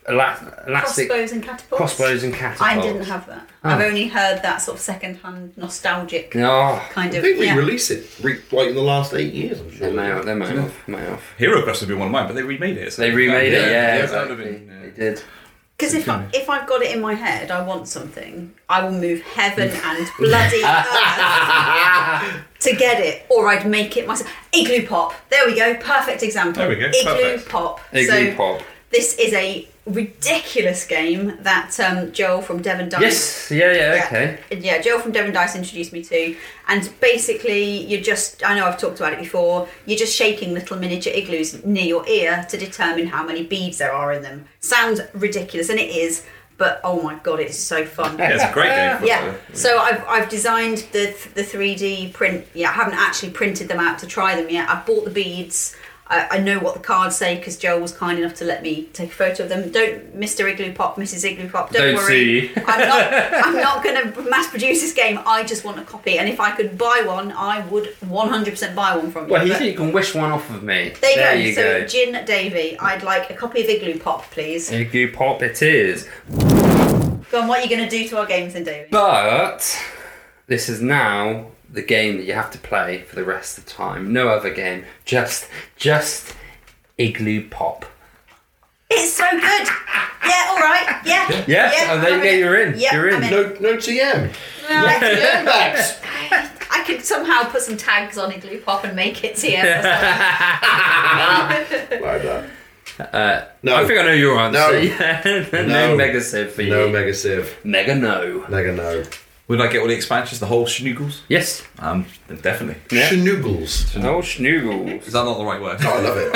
elastic Crossbows and catapults. crossbows and catapults. I didn't have that. I've only heard that sort of second-hand nostalgic Oh, kind I of. think we yeah. released it like in the last 8 years, I'm sure. they may have. Hero Quest would be one of mine, but they remade it. So They remade it, Yeah, yeah, that would have exactly. been, They did. Because if I've got it in my head, I want something, I will move heaven and bloody earth to get it, or I'd make it myself. Igloo Pop. There we go. Perfect example. There we go, Igloo perfect. Pop. Igloo so Pop. This is a ridiculous game that Joel from Devon Dice. Yes, yeah, okay. Yeah, Joel from Devon Dice introduced me to, and basically I know I've talked about it before, you're just shaking little miniature igloos near your ear to determine how many beads there are in them. Sounds ridiculous, and it is, but oh my god, it's so fun. Yeah, it's a great game. For Yeah, so I've designed the 3D print. Yeah, I haven't actually printed them out to try them yet. I've bought the beads. I know what the cards say because Joel was kind enough to let me take a photo of them. Don't, Mr. Igloo Pop, Mrs. Igloo Pop, don't worry. see. I'm not going to mass produce this game. I just want a copy, and if I could buy one, I would 100% buy one from you. Well, he But said you can wish one off of me. there you you go. go. So, Gin Davy, I'd like a copy of Igloo Pop, please. Igloo Pop it is. Go on, what are you going to do to our games then, Davy? But this is now the game that you have to play for the rest of the time. No other game. Just Igloo Pop. It's so good. Yeah, all right. Yeah. Yeah? Oh, there you go, you're in. Yeah, You're in. I'm in. No TM. Well, I could somehow put some tags on Igloo Pop and make it TM or something. Like that. No. I think I know your answer. No. Yeah. no No. Mega Civ for you. No Mega Civ. Mega no. Mega no. Would I get all the expansions, the whole schnoogles? Yes. Then definitely. Yeah. Schnoogles. Oh, schnoogles. Is that not the right word? I love it.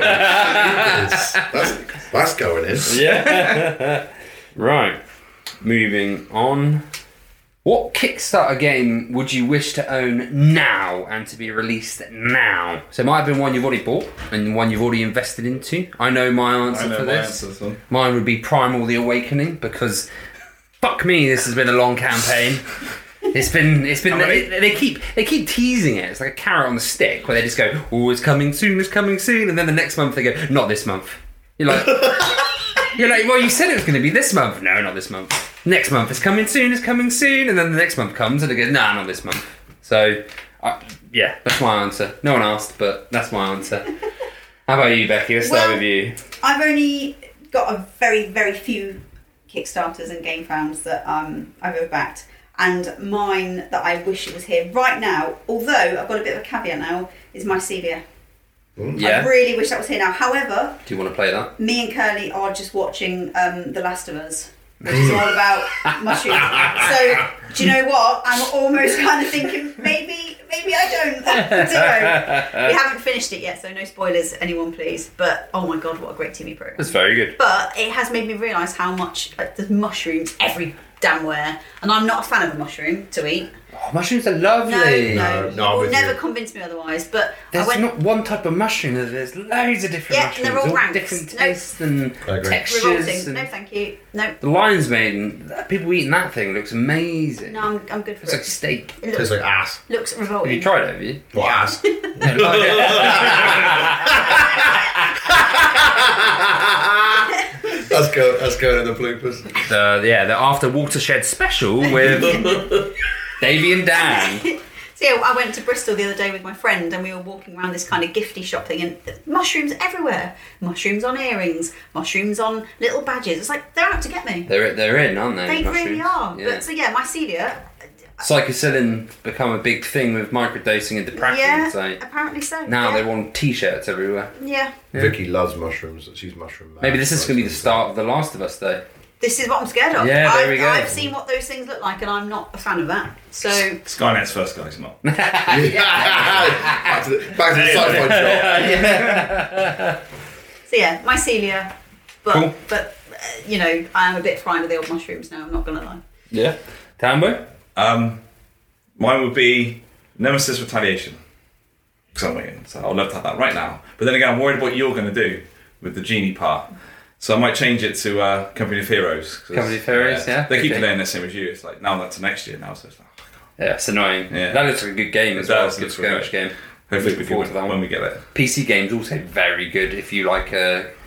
That's going in. Yeah. Right. Moving on. What Kickstarter game would you wish to own now and to be released now? So it might have been one you've already bought and one you've already invested into. I know my answer for this. one. Mine would be Primal the Awakening because fuck me, this has been a long campaign. It's been they keep teasing it. It's like a carrot on the stick where they just go, oh, it's coming soon, and then the next month they go, not this month. You're like well, you said it was going to be this month. No, not this month. Next month, it's coming soon, and then the next month comes and it goes, nah, not this month. So, yeah, that's my answer. No one asked, but that's my answer. How about you, Becky? Let's start with you. I've only got a very, very few Kickstarters and game founds that I've ever backed. And mine that I wish it was here right now, although I've got a bit of a caveat now, is Mycelia. Yeah. I really wish that was here now. However, Do you want to play that? me and Curly are just watching The Last of Us, which is all about mushrooms. So, do you know what? I'm almost kind of thinking maybe I don't. We haven't finished it yet, so no spoilers, anyone please. But oh my god, what a great TV program! That's very good. But it has made me realise how much there's mushrooms every damn where, and I'm not a fan of a mushroom to eat. Oh, mushrooms are lovely. No, you I'm will with never you. convince me otherwise. But There's I went not one type of mushroom. There's loads of different Yeah, mushrooms. and they're all ranks. different No. tastes and I agree. textures. revolting. And No, thank you. No, the lion's mane. People eating that thing looks amazing. no, I'm good for It's like it. steak. It Tastes like ass. looks Have you revolting. tried it? Have you? What ass? That's going in the bloopers. The After Watershed special with Davey and Dan. So yeah, I went to Bristol the other day with my friend, and we were walking around this kind of gifty shop thing, and mushrooms everywhere. Mushrooms on earrings, mushrooms on little badges. It's like they're out to get me. They're in, aren't they? They mushrooms? really are. Yeah. But so yeah, Mycelia. Psychocillin become a big thing with microdosing and depression. Yeah, So apparently so. now yeah. they're on T-shirts everywhere. Yeah. Vicky loves mushrooms. She's mushroom. Maybe this is going to be the start of The Last of Us, though. This is what I'm scared of. Yeah, there we go. I've seen what those things look like, and I'm not a fan of that. So Skynet's first guys, not. back to the sci-fi shop. so yeah, Mycelia. But Cool. you know, I am a bit frightened of the old mushrooms now. I'm not gonna lie. Yeah. Tambo? Mine would be Nemesis Retaliation. Because I'm waiting, so I'd love to have that right now. But then again, I'm worried what you're going to do with the genie part. So I might change it to Company of Heroes. 'cause, Company of Heroes, yeah. They keep Okay. delaying the same as you. It's like, now that's next year now, so it's like, oh, Yeah, it's annoying. Yeah. That looks like a good game as It well. does, Good looks really skirmish game. hopefully we Looking forward to that when one. we get it. PC games also very good if you like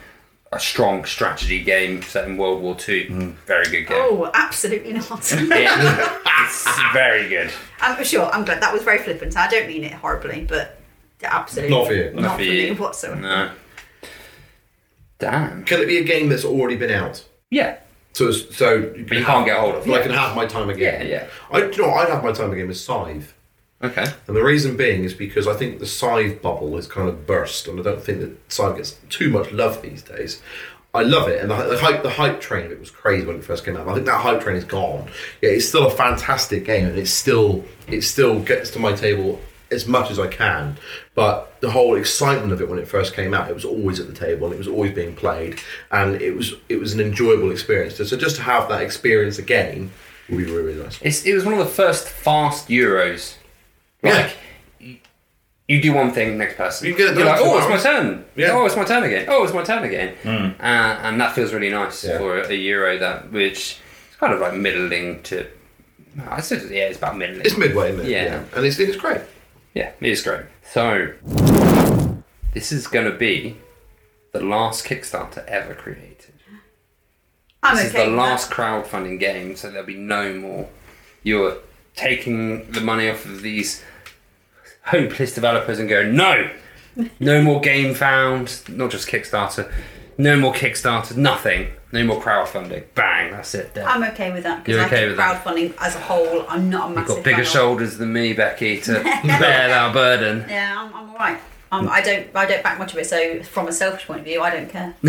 a strong strategy game set in World War II. Very good game. Oh, absolutely not. It's very good. I'm sure. I'm glad that was very flippant. I don't mean it horribly, but absolutely Not for you. Not for me whatsoever. No. Damn. Can it be a game that's already been out? Yeah. So But you can't get hold of I it. can have my time again. Yeah. I'd have my time again with Scythe. Okay. And the reason being is because I think the Scythe bubble has kind of burst, and I don't think that Scythe gets too much love these days. I love it, and the hype train of it was crazy when it first came out. I think that hype train is gone. Yeah, it's still a fantastic game, and it still gets to my table as much as I can. But the whole excitement of it when it first came out, it was always at the table, and it was always being played, and it was an enjoyable experience. So just to have that experience again would be really, really nice. It was one of the first fast Euros. Like, you do one thing, next person. You get it You're done like, in it's 2 my hours. turn. Yeah. Oh, it's my turn again. Oh, it's my turn again. And that feels really nice Yeah. for a Euro which is kind of like middling to... I said, yeah, it's about middling. It's midway, isn't it? Yeah. And it's great. Yeah, it is great. So, this is going to be the last Kickstarter ever created. I'm This okay is the with last crowdfunding game, so there'll be no more. You're taking the money off of these hopeless developers and going, no more Game Found, not just Kickstarter, no more Kickstarter, nothing, no more crowdfunding. Bang, that's it. Dead. that. I'm okay with that You're because okay I with think crowdfunding as a whole, I'm not a You've massive got bigger fan of. shoulders than me, Becky, to bear that burden. Yeah, I'm all right. I don't back much of it, so from a selfish point of view, I don't care.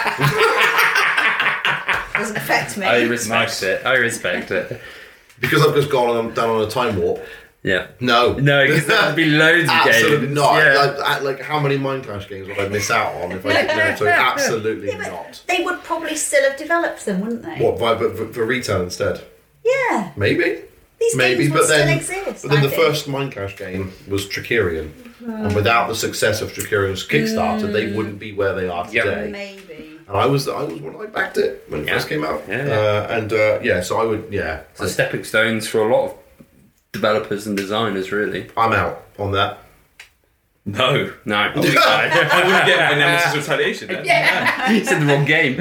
Doesn't affect me. I respect it. Because I've just gone down on a time warp. Yeah. No. No, because there would be loads of games. Absolutely not. Yeah. Like how many Minecraft games would I miss out on if I didn't know? So absolutely Yeah, but not. They would probably still have developed them, wouldn't they? What, for retail instead? Yeah. Maybe. These Maybe, games but would then, still exist. but then I the think. first Minecraft game was Trickerion, and without the success of Trickerion Kickstarter, they wouldn't be where they are Yep. today. Maybe. And I was when I backed it when it Yeah. first came out. Yeah. So I would, So stepping stones for a lot of developers and designers, really. I'm out on that. No. No. I wouldn't get my Nemesis Retaliation then. You said the wrong game.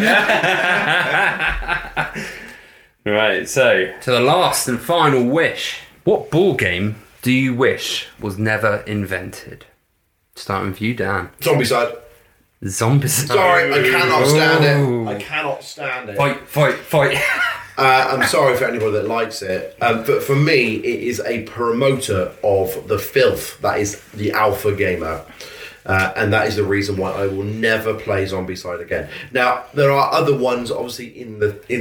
Right, so to the last and final wish. What board game do you wish was never invented? Starting with you, Dan. Zombicide. Zombies. Sorry, I cannot stand Oh. it. I cannot stand it. Fight. I'm sorry for anybody that likes it, but for me, it is a promoter of the filth that is the alpha gamer, and that is the reason why I will never play Zombicide again. Now, there are other ones, obviously, in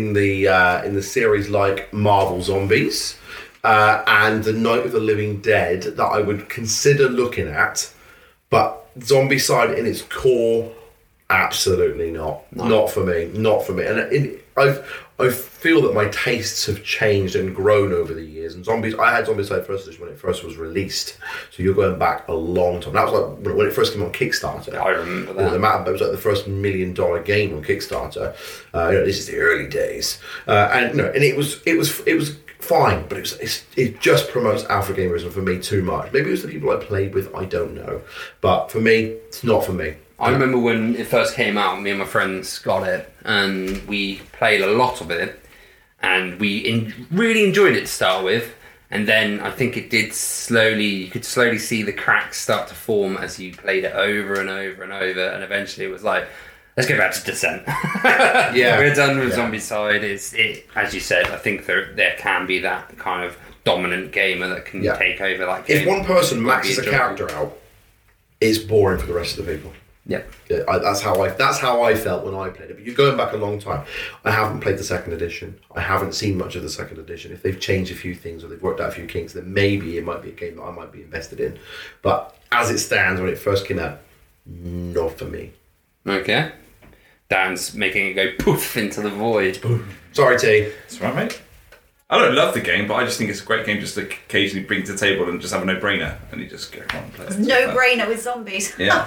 the series like Marvel Zombies and the Night of the Living Dead that I would consider looking at, but Zombicide in its core, absolutely not. Not for me. And I feel that my tastes have changed and grown over the years. And I had Zombicide First Edition when it first was released. So you're going back a long time. That was like when it first came on Kickstarter. I remember that. It was like the first $1 million game on Kickstarter. This is the early days, and it was fine, but it just promotes alpha gamerism for me too much. Maybe it was the people I played with. I don't know, but for me, it's not for me. I remember when it first came out, me and my friends got it, and we played a lot of it, and we really enjoyed it to start with, and then I think it did you could slowly see the cracks start to form as you played it over and over and over, and eventually it was like, let's go back to Descent. Yeah. We're done with Zombicide. As you said, I think there can be that kind of dominant gamer that can take over that game. If one person Might be maxes a enjoyable. character out, it's boring for the rest of the people. Yep. Yeah, that's how I felt when I played it. But you're going back a long time. I haven't played the second edition. I haven't seen much of the second edition. If they've changed a few things or they've worked out a few kinks, then maybe it might be a game that I might be invested in. But as it stands, when it first came out, not for me. Okay. Dan's making it go poof into the void. Sorry, T. That's right, mate. I don't love the game, but I just think it's a great game just to occasionally bring to the table and just have a no-brainer, and you just go on and play it. No brainer with zombies. Yeah.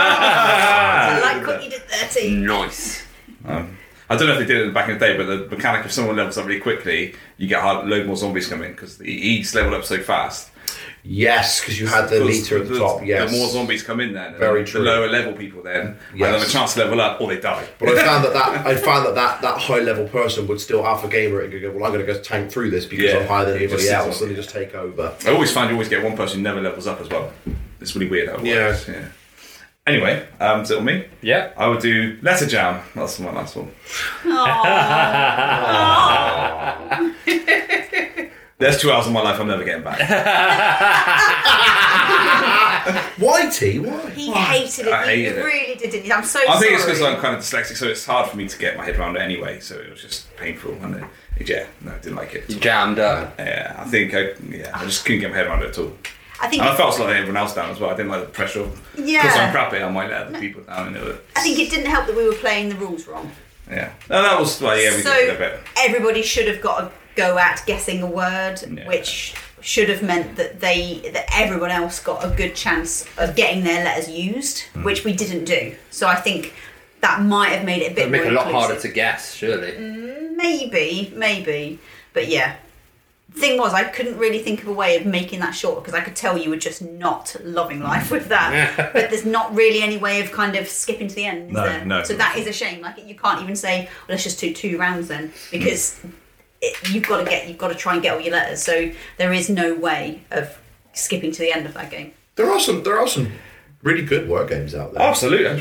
I like what you did there, T. Nice. I don't know if they did it back in the day, but the mechanic of someone levels up really quickly, you get a load more zombies coming because the E's level up so fast. Yes, because you had the meter at the top. Yes, The more zombies come in then, Very the true. lower level people then Yes. have a chance to level up or they die. But I found that high level person would still alpha gamer it and go, well, I'm going to go tank through this because Yeah. I'm higher than It anybody just else, sits on and they just take over. I always find you always get one person who never levels up as well. It's really weird how it works. Yeah. Anyway, is it on me? Yeah. I would do Letter Jam. That's my last one. There's 2 hours of my life I'm never getting back. Why, T? Why? He hated it. I hated You it. really did, didn't you? I'm so I sorry. think it's because I'm kind of dyslexic, so it's hard for me to get my head around it anyway. So it was just painful, and I didn't like it. You jammed up. Yeah, I think I just couldn't get my head around it at all. I think And I felt like everyone else down as well. I didn't like the pressure of Yeah. because I'm crappy. I might let other people down. I think it didn't help that we were playing the rules wrong. Yeah, no, that was like we So did a bit. everybody should have got a go at guessing a word, Yeah. which should have meant that everyone else got a good chance of getting their letters used, which we didn't do. So I think that might have made it a bit It'd make more it a lot inclusive. harder to guess, surely. Maybe, but yeah. Thing was, I couldn't really think of a way of making that shorter because I could tell you were just not loving life with that. But there's not really any way of kind of skipping to the end, is No, there? no. So that is a shame. Like you can't even say, well, let's just do 2 rounds then, because you've got to try and get all your letters. So there is no way of skipping to the end of that game. There are some really good word games out there. Absolutely.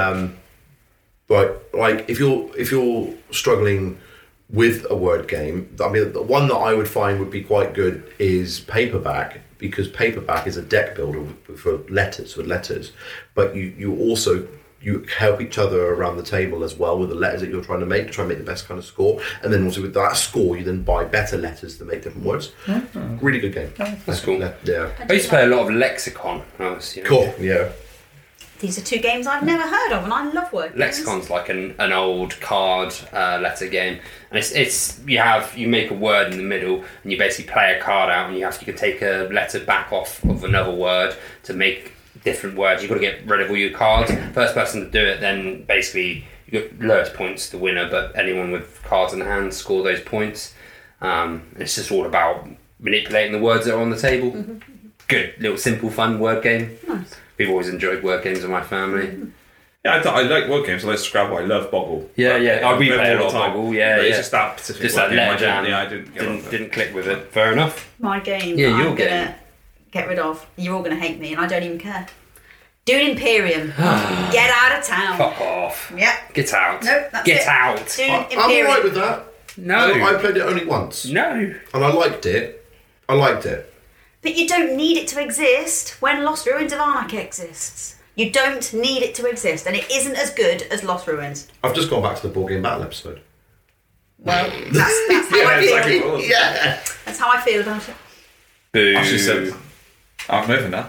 But like if you're struggling with a word game, I mean, the one that I would find would be quite good is Paperback, because Paperback is a deck builder for letters, but you also help each other around the table as well with the letters that you're trying to make the best kind of score, and then also with that score you then buy better letters to make different words. Really good game. That's cool. Yeah. I used to play a lot of Lexicon. When I was, Cool. Yeah. These are 2 games I've never heard of, and I love word games. Lexicon's like an old card letter game, and it's you make a word in the middle, and you basically play a card out, and you can take a letter back off of another word to make different words. You've got to get rid of all your cards. First person to do it, then basically you get lowest points to winner, but anyone with cards in hand score those points. It's just all about manipulating the words that are on the table. Good little simple fun word game. Nice. We've always enjoyed word games in my family. Yeah, I like word games. I like Scrabble. I love Boggle. Yeah. We play a lot of time. Boggle. Yeah, But yeah. It's just that specific Just word that game. letter jam. I didn't get on with it. Didn't click with it. Fair enough. My game Yeah, that your I'm game. gonna get rid of. You're all gonna hate me, and I don't even care. Dune Imperium. Get out of town. Fuck off. Yep. Get out. No, that's Get it. out. Dune I'm Imperium. alright with that. No. I played it only once, No. and I liked it. But you don't need it to exist when Lost Ruins of Arnak exists. You don't need it to exist, and it isn't as good as Lost Ruins. I've just gone back to the board game battle episode. Well, that's how I feel. exactly. What was it? Yeah. That's how I feel about it. Boo. I should said, I'm moving now.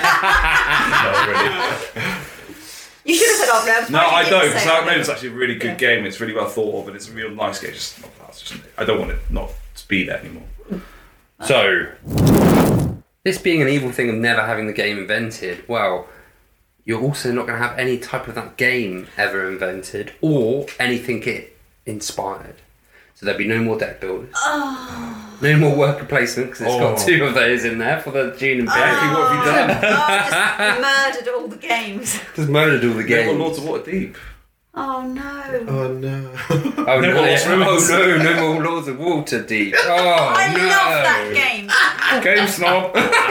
You should have said off now. No, I don't, because I know it's actually a really good game. It's really well thought of, and it's a real nice game. I don't want it not to be there anymore. So, this being an evil thing of never having the game invented, well, you're also not going to have any type of that game ever invented or anything it inspired. So there'll be no more deck builders. No more worker placement, because it's got 2 of those in there for the Dune and Imperium. What have you done? Oh, just murdered all the games. Just murdered all the They were games. Lords of Waterdeep. Oh no. Oh no. Oh no! more Lost Ruins. Oh no! No more Lords of Waterdeep. Oh I no! love that game. Game snob.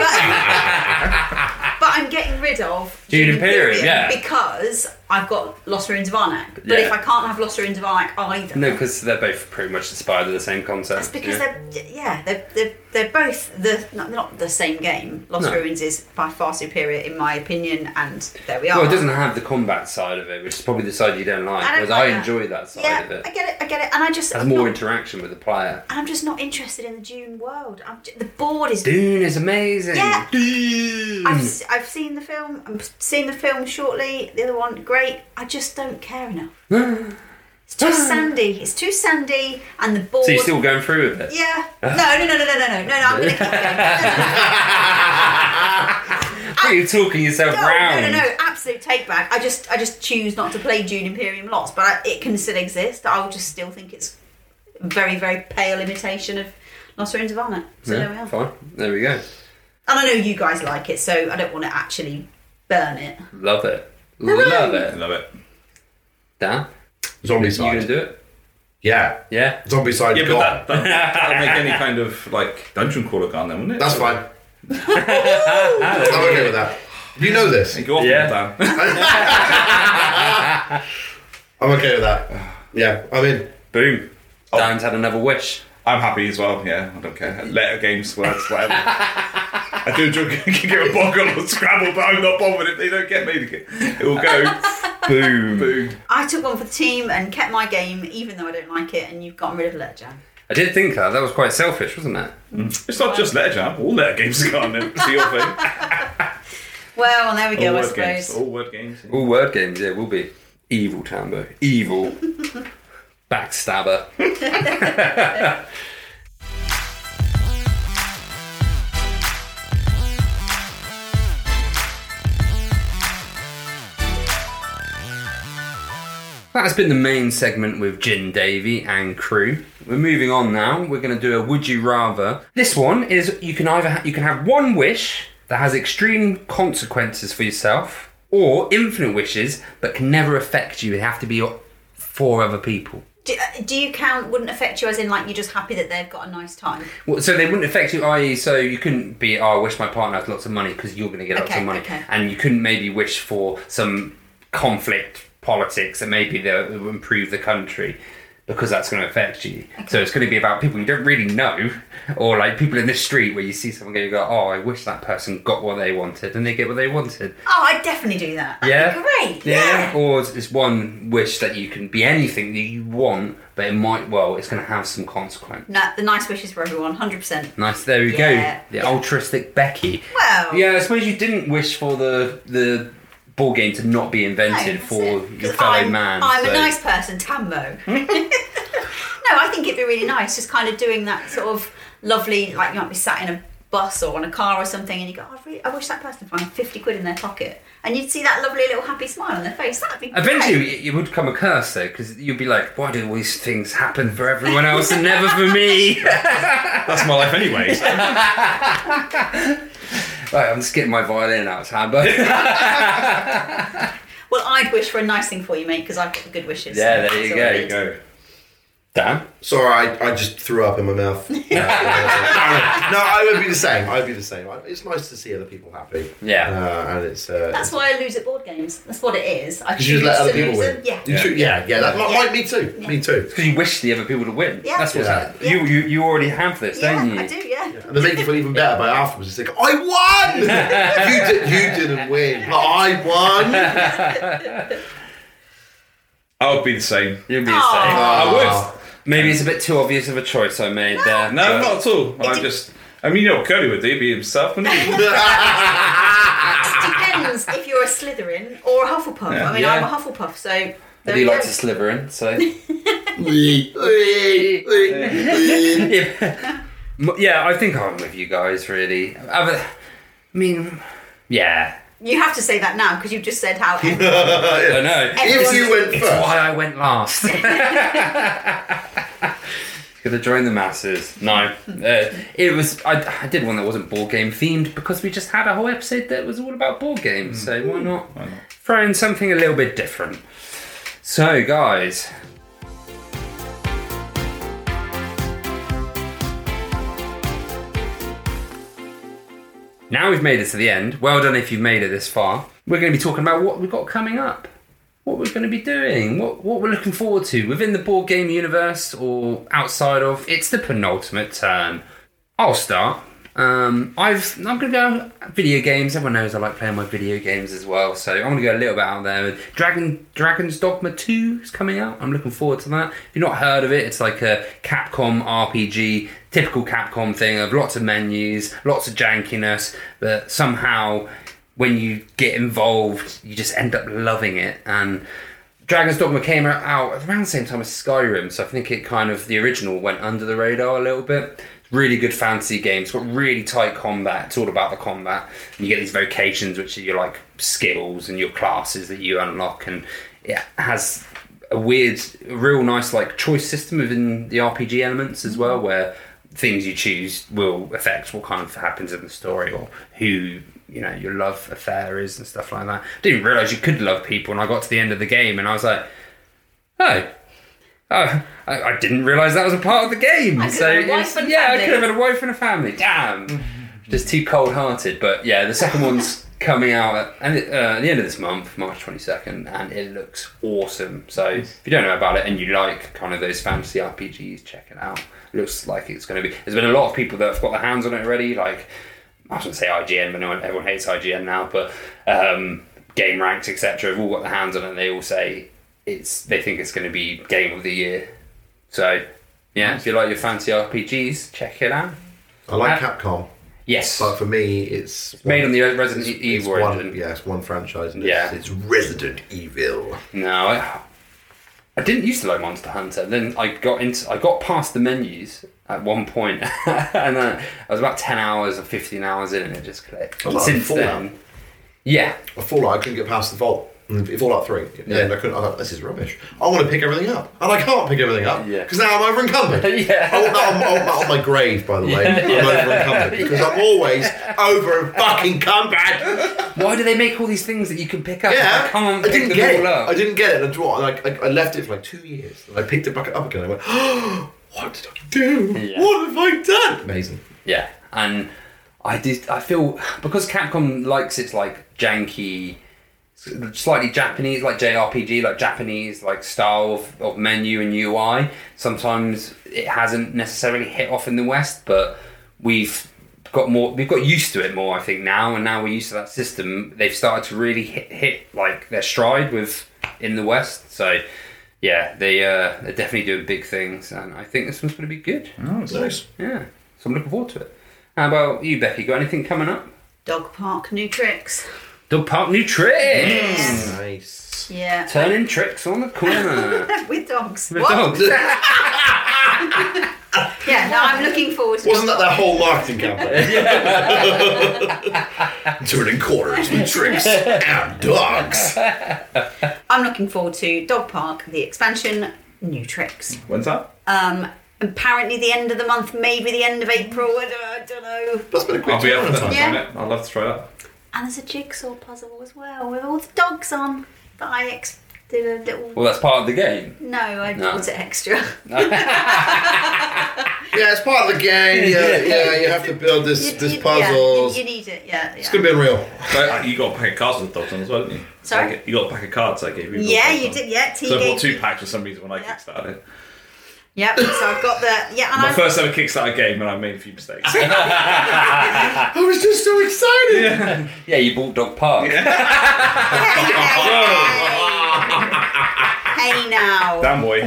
But I'm getting rid of Dune Imperium, yeah. because I've got Lost Ruins of Arnak. But Yeah. if I can't have Lost Ruins of Arnak either, No, because they're both pretty much inspired of the same concept. that's because yeah. they're both not the same game. Lost No. Ruins is by far superior in my opinion, and there we are. Well, it doesn't have the combat side of it, which is probably the side you don't like. I don't Whereas like I that. enjoy that side Yeah, of it. I get it, and I just Has I'm more not- interaction with the player. and I'm just not interested in the Dune world. The board is Dune is amazing. yeah. I've seen the film. I'm seeing the film shortly. The other one, great. I just don't care enough. It's too sandy. It's too sandy, and the board. So you're still going through with it? Yeah. No. I'm going to keep going. Are you talking yourself round? No. Absolute take back. I just choose not to play Dune Imperium lots, but it can still exist. I'll just still think it's a very, very pale imitation of Lost Ruins of Arnak. So there we are. Fine. There we go. And I know you guys like it, so I don't want to actually burn it. Love it. Love it. Love it. Dan, Zombie you side. gonna do it? Yeah. Yeah. Zombie side Yeah, gone. but that'll make any kind of like dungeon crawler gone then, wouldn't it? That's fine. I'm okay with that. You know this. Go off Yeah. with that. I'm okay with that. Yeah, I'm in. Boom. Dan's had another wish. I'm happy as well, yeah, I don't care. Letter games, words, whatever. I do enjoy get a boggle or Scrabble, but I'm not bothered if they don't get me. It will go. Boom. Boom. I took one for the team and kept my game, even though I don't like it, and you've gotten rid of Letter Jam. I did think that. That was quite selfish, wasn't it? It's not just letter jam, all letter games are gone then. See your thing. Well, there we go, All I word games. suppose. All word games. Yeah. All word games, yeah, will be. Evil Tambo. Evil. Backstabber. That's been the main segment with Gin Davy and crew. We're moving on now. We're going to do a Would You Rather. This one is you can have one wish that has extreme consequences for yourself, or infinite wishes but can never affect you. They have to be for other people. Do you count wouldn't affect you as in like you're just happy that they've got a nice time? Well, so they wouldn't affect you, i.e., so you couldn't be, I wish my partner has lots of money because you're going to get lots Okay, of money, okay. and you couldn't maybe wish for some conflict politics and maybe they'll improve the country because that's going to affect you. Okay. So it's going to be about people you don't really know, or like people in the street where you see someone and you go, oh, I wish that person got what they wanted, and they get what they wanted. Oh, I'd definitely do that. That'd Yeah? be great. Yeah. Or it's one wish that you can be anything that you want, but it might, well, it's going to have some consequence. No, the nice wishes for everyone, 100%. Nice, there we Yeah. go. The altruistic Becky. Well, Yeah, I suppose you didn't wish for the board game to not be invented that's for it. your 'Cause fellow man. I'm so- a nice person, Tambo. No, I think it'd be really nice, just kind of doing that sort of lovely, like you might be sat in a bus or on a car or something, and you go, I wish that person found 50 quid in their pocket, and you'd see that lovely little happy smile on their face. That'd be Eventually, great. it would come a curse though, because you'd be like, "Why do all these things happen for everyone else and never for me?" That's my life anyways. Right, I'm just getting my violin out, Tambo. Well, I'd wish for a nice thing for you, mate, because I've got the good wishes. Yeah, there you So go. I There did. you go. Dan? Sorry, I just threw up in my mouth. No, I would be the same. I'd be the same. It's nice to see other people happy. Yeah. And it's. That's why I lose at board games. That's what it is. I you just let other people win. Yeah. Yeah. That might me too. Yeah. Me too. Because you wish the other people to win. Yeah. That's what's Yeah. You already have this, don't you? I do, yeah. And they make you feel even better by afterwards. It's like, I won! you didn't win, but I won! I would be the same. You'd be the same. I would. Maybe it's a bit too obvious of a choice I made there. No, not at all. I mean, you know what Curly would do? He'd be himself, wouldn't he? Depends if you're a Slytherin or a Hufflepuff. Yeah. I mean, Yeah. I'm a Hufflepuff, so I there do you like go. to sliver in, so. Yeah, I think I'm with you guys, really. I mean, yeah. You have to say that now because you've just said how. I know. If you went It's first. why I went last. Could have joined the masses. No. It was. I did one that wasn't board game themed because we just had a whole episode that was all about board games. So why not throw in something a little bit different? So, guys. Now we've made it to the end. Well done if you've made it this far. We're going to be talking about what we've got coming up. What we're going to be doing. What we're looking forward to within the board game universe or outside of. It's the penultimate term. I'll start. I'm going to go video games. Everyone knows I like playing my video games as well. So I'm going to go a little bit out there. Dragon's Dogma 2 is coming out. I'm looking forward to that. If you've not heard of it, it's like a Capcom RPG, typical Capcom thing of lots of menus, lots of jankiness, but somehow when you get involved, you just end up loving it. And Dragon's Dogma came out around the same time as Skyrim, so I think it kind of, the original went under the radar a little bit. Really good fantasy game. It's got really tight combat. It's all about the combat. And you get these vocations, which are your like skills and your classes that you unlock, and it has a real nice like choice system within the RPG elements as well, where things you choose will affect what kind of happens in the story or who your love affair is and stuff like that. I didn't realise you could love people, and I got to the end of the game and I was like, I didn't realise that was a part of the game. I could have a wife and I family. could have had a wife and a family. Damn. Just too cold-hearted. But yeah, the second one's coming out at the end of this month, March 22nd, and it looks awesome. So if you don't know about it and you like kind of those fantasy RPGs, check it out. It looks like it's going to be... There's been a lot of people that have got their hands on it already, like... I was going to say IGN, but everyone hates IGN now, but Game Ranks, etc. have all got their hands on it, and they all say they think it's going to be Game of the Year. So, yeah, if you like your fancy RPGs, check it out. I like Capcom, Yes. but for me, it's Made on the Resident Evil engine. It's one franchise, and Yeah. it's Resident Evil. No, I didn't used to like Monster Hunter. Then I got past the menus at one point, and I was about 10 hours or 15 hours in, and it just clicked. I was like Since Fallout. then, yeah, A Fallout, I couldn't get past the vault. Fallout 3. Yeah. And I thought, this is rubbish. I want to pick everything up. And I can't pick everything up. Yeah. Because now I'm over encumbered. Yeah. I want that on my grave, by the way. I'm over encumbered. Because I'm always over fucking encumbered. why do they make all these things that you can pick up? Yeah. I can't I pick didn't them get all it. up. I didn't get it. And I left it for like 2 years. And I picked it back up again. I went, oh, what did I do? Yeah. What have I done? Amazing. Yeah, and I feel because Capcom likes its like janky, slightly Japanese, like JRPG, like Japanese like style of menu and UI. Sometimes it hasn't necessarily hit off in the West, but we've got used to it more, I think, now, and now we're used to that system. They've started to really hit like their stride in the West. So yeah, they're definitely doing big things, and I think this one's going to be good. Oh, it's Nice. Yeah, so I'm looking forward to it. How about you, Becky? Got anything coming up? Dog Park, new tricks. Dog Park new tricks. Nice. Yeah. Turning tricks on the corner. With dogs. With What? dogs. Yeah, no, I'm looking forward to Wasn't Dog that their whole marketing campaign? Turning corners with tricks and dogs. I'm looking forward to Dog Park, the expansion, new tricks. When's that? Apparently the end of the month, maybe the end of April, I don't know. That's been a quick I'll be up for turnaround time. that. Yeah. Yeah. I'd love to try that. And there's a jigsaw puzzle as well with all the dogs on that I did a little... Well, that's part of the game. No, I No. bought it extra. Yeah, it's part of the game. Yeah, you have to build this puzzles. Yeah, you need it, yeah. It's going to be unreal. So, you got a pack of cards with dogs on as well, didn't you? Sorry? You got a pack of cards I gave you. Yeah, you did, yeah. T So I gave bought 2 packs for some reason when I Yeah. kickstarted it. Yeah, so I've got the... Yeah, and My I... first ever Kickstarter game, and I made a few mistakes. I was just so excited. Yeah, you bought Dog Park. Hey now. Damn boy.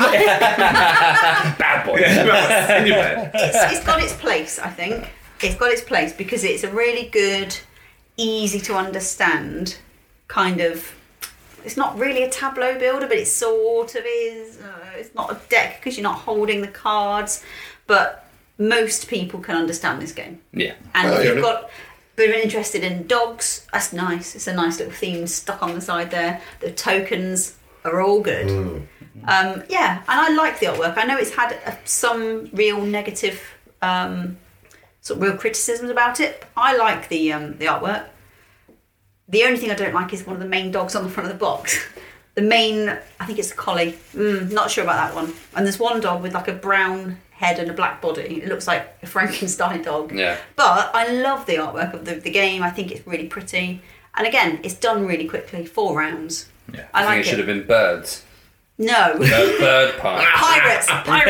Bad boy. In your bed. It's got its place, I think. It's got its place because it's a really good, easy to understand kind of... It's not really a tableau builder, but it sort of is. It's not a deck because you're not holding the cards, but most people can understand this game. Yeah. And Oh, if yeah. you've got been interested in dogs, that's nice. It's a nice little theme stuck on the side there. The tokens are all good. Yeah, and I like the artwork. I know it's had some real negative, sort of real criticisms about it. But I like the artwork. The only thing I don't like is one of the main dogs on the front of the box. The main, I think it's a collie. Not sure about that one. And there's one dog with like a brown head and a black body. It looks like a Frankenstein dog. Yeah. But I love the artwork of the game. I think it's really pretty. And again, it's done really quickly. 4 rounds. Yeah. I I think like it should it. have been birds. No. Bird Park. Pirates Park. No,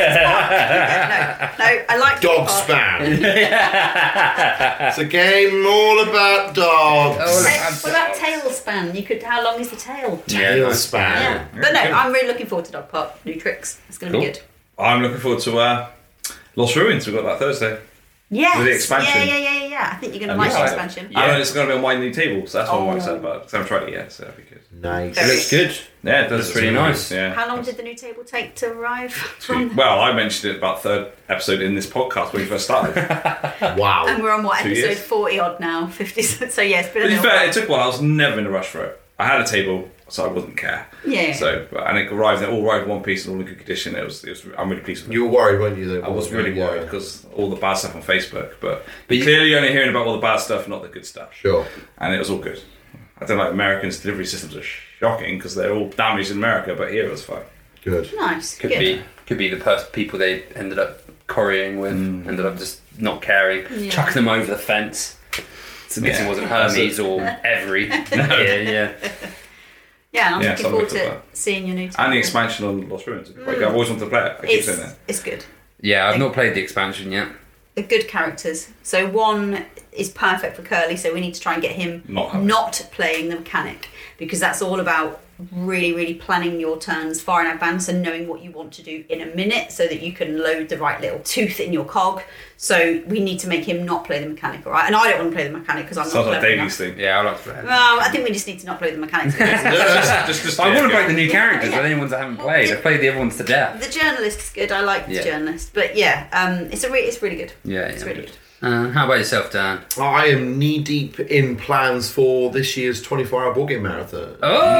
I like Dog the art. Span. It's a game all about dogs. What about Tailspan? You could. How long is the tail? Yeah, Tail nice. Span. Yeah. But no, I'm really looking forward to Dog Park. New tricks. It's going to be Cool. good. I'm looking forward to Lost Ruins. We've got that Thursday. Yes. With the expansion. Yeah. I think you're going to like the expansion. I know it's going to be on my new table, so that's what I'm excited about. Because I haven't tried it yet, so that'd be good. Nice. It looks good. Yeah, it does. Looks really nice. Yeah. How long did the new table take to arrive? Well, I mentioned it about 3rd episode in this podcast when we first started. Wow. And we're on what, 2 episode years. 40 odd now, 50. So yeah, it's been a To be little fair, while. it took a while. I was never in a rush for it. I had a table, so I wouldn't care. Yeah. So, and it arrived in one piece and all in good condition. I'm really pleased with it. You were worried, weren't you? Though, I was really Yeah. worried because all the bad stuff on Facebook, but you- clearly only hearing about all the bad stuff, not the good stuff. Sure. And it was all good. I don't know, Americans' delivery systems are shocking because they're all damaged in America, but here it was fine. Good. Nice. Could Good. be the people they ended up currying with, ended up just not caring, Yeah. chucking them over the fence. It's a Yeah. it wasn't Hermes or Every. yeah. Yeah, and I'm Yeah, looking so I'm forward looking to for that. seeing your new And the title. expansion on Lost Ruins. Like, I've always wanted to play it. I keep saying that. It's good. Yeah, I've not played the expansion yet. They're good characters. So one is perfect for Curly, so we need to try and get him Not playing the mechanic, because that's all about really, really planning your turns far in advance and knowing what you want to do in a minute so that you can load the right little tooth in your cog. So we need to make him not play the mechanic, all right? And I don't want to play the mechanic because I'm Sounds not like clever Davies enough. thing. Yeah, I like to play it. Well, I think we just need to not play the mechanics. Just I want to yeah, break the new characters, but any ones I haven't played. I've played the other ones to death. The journalist is good. I like the Yeah. journalist, but yeah, it's really good. Yeah, It's really good. How about yourself, Dan? I am knee deep in plans for this year's 24-hour board game marathon.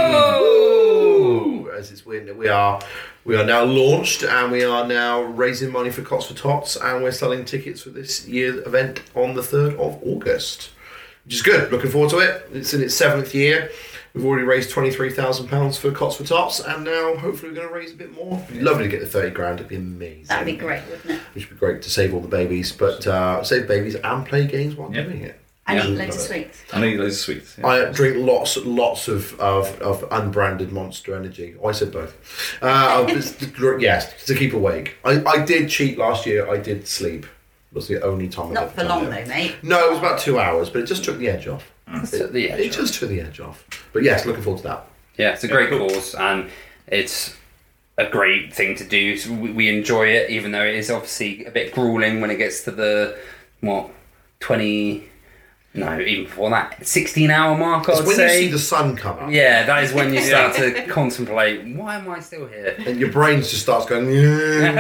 Oh! As it's we are now launched, and we are now raising money for Cots for Tots, and we're selling tickets for this year's event on the 3rd of August, which is good. Looking forward to it. It's in its 7th year. We've already raised £23,000 for Cots for Tots, and now hopefully we're going to raise a bit more. Lovely to get the 30 grand. It'd be amazing. That'd be great, wouldn't it? Which would be great to save all the babies, but save babies and play games while Yeah. doing it. And Yeah. eat loads of sweets. I need loads of sweets. Yeah. I drink lots of unbranded Monster Energy. Oh, I said both. Yes, to keep awake. I did cheat last year. I did sleep. It was the only time. Not for long though, mate. No, it was about 2 hours, but it just took the edge off. Took the edge It off. just took the edge off. But yes, looking forward to that. Yeah, it's a great cool. cause, and it's a great thing to do. So we enjoy it, even though it is obviously a bit grueling when it gets to the 20. No, even before that, 16-hour mark. It's I'd when say. you see the sun come up, Yeah, that is when you start to contemplate. Why am I still here? and your brain just starts going like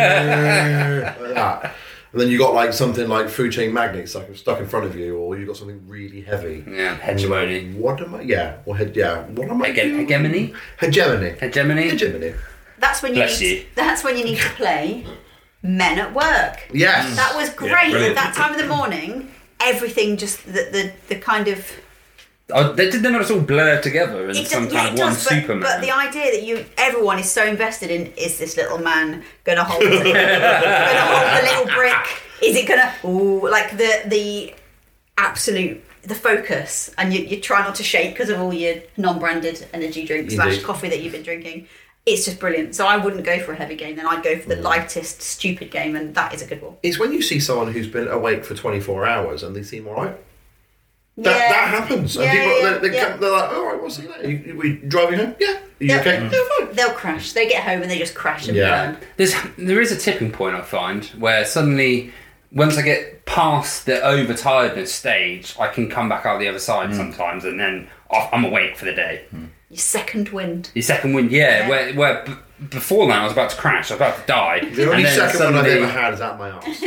that. And then you got like something like food chain magnets like stuck in front of you, or you got something really heavy. Yeah, And you're like, hegemony. what am I? Yeah, or what am I doing? Hegemony. Hegemony. Hegemony. Hegemony. That's when you Bless need. you. That's when you need to play Men at Work. Yes. That was great. brilliant. At that time of the morning, everything just the kind of. Oh, they not just all blur together in some kind of one but, Superman. But the idea that everyone is so invested in, is this little man gonna hold gonna hold the little brick? Is it gonna like the absolute the focus, and you try not to shake because of all your non-branded energy drink / Indeed. coffee that you've been drinking. It's just brilliant. So I wouldn't go for a heavy game, then I'd go for the lightest stupid game, and that is a good one. It's when you see someone who's been awake for 24 hours and they seem alright. That happens. And people, they're like, all right, what's it like? You we driving home? Yeah. Are you Yeah. okay? Yeah, fine. They'll crash. They get home and they just crash and Yeah. burn. There is a tipping point, I find, where suddenly, once I get past the overtiredness stage, I can come back out the other side sometimes, and then I'm awake for the day. Your second wind. Your second wind, yeah. Where before that I was about to crash, I was about to die. The only and then second one I've suddenly- ever had is out my arse.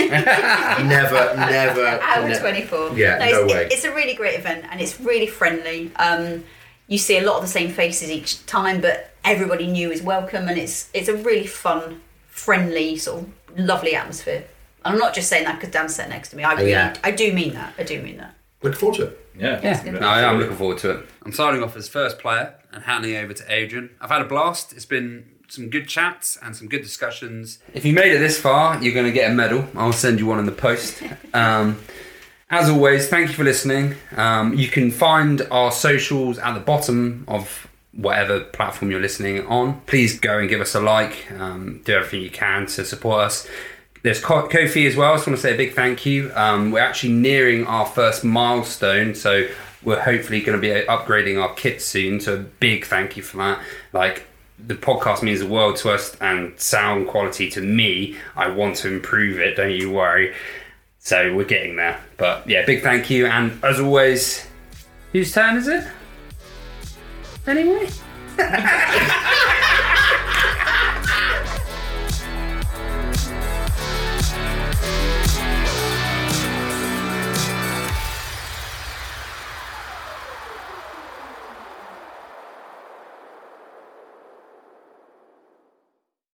never. Hour ne- 24. Yeah, no it's, way. It's a really great event and it's really friendly. You see a lot of the same faces each time, but everybody new is welcome, and it's a really fun, friendly, sort of lovely atmosphere. And I'm not just saying that because Dan's sat next to me. I do mean that. I do mean that. Looking forward to it. Yeah. Yeah, no, I'm looking forward to it. I'm signing off as first player and handing over to Adrian. I've had a blast. It's been some good chats and some good discussions. If you made it this far, you're going to get a medal. I'll send you one in the post. As always, thank you for listening. You can find our socials at the bottom of whatever platform you're listening on. Please go and give us a like. Do everything you can to support us. There's Ko-fi as well. I just want to say a big thank you. We're actually nearing our first milestone, so we're hopefully going to be upgrading our kit soon. So a big thank you for that. Like, the podcast means the world to us, and sound quality to me. I want to improve it, don't you worry. So we're getting there. But yeah, big thank you. And as always, whose turn is it? Anyway?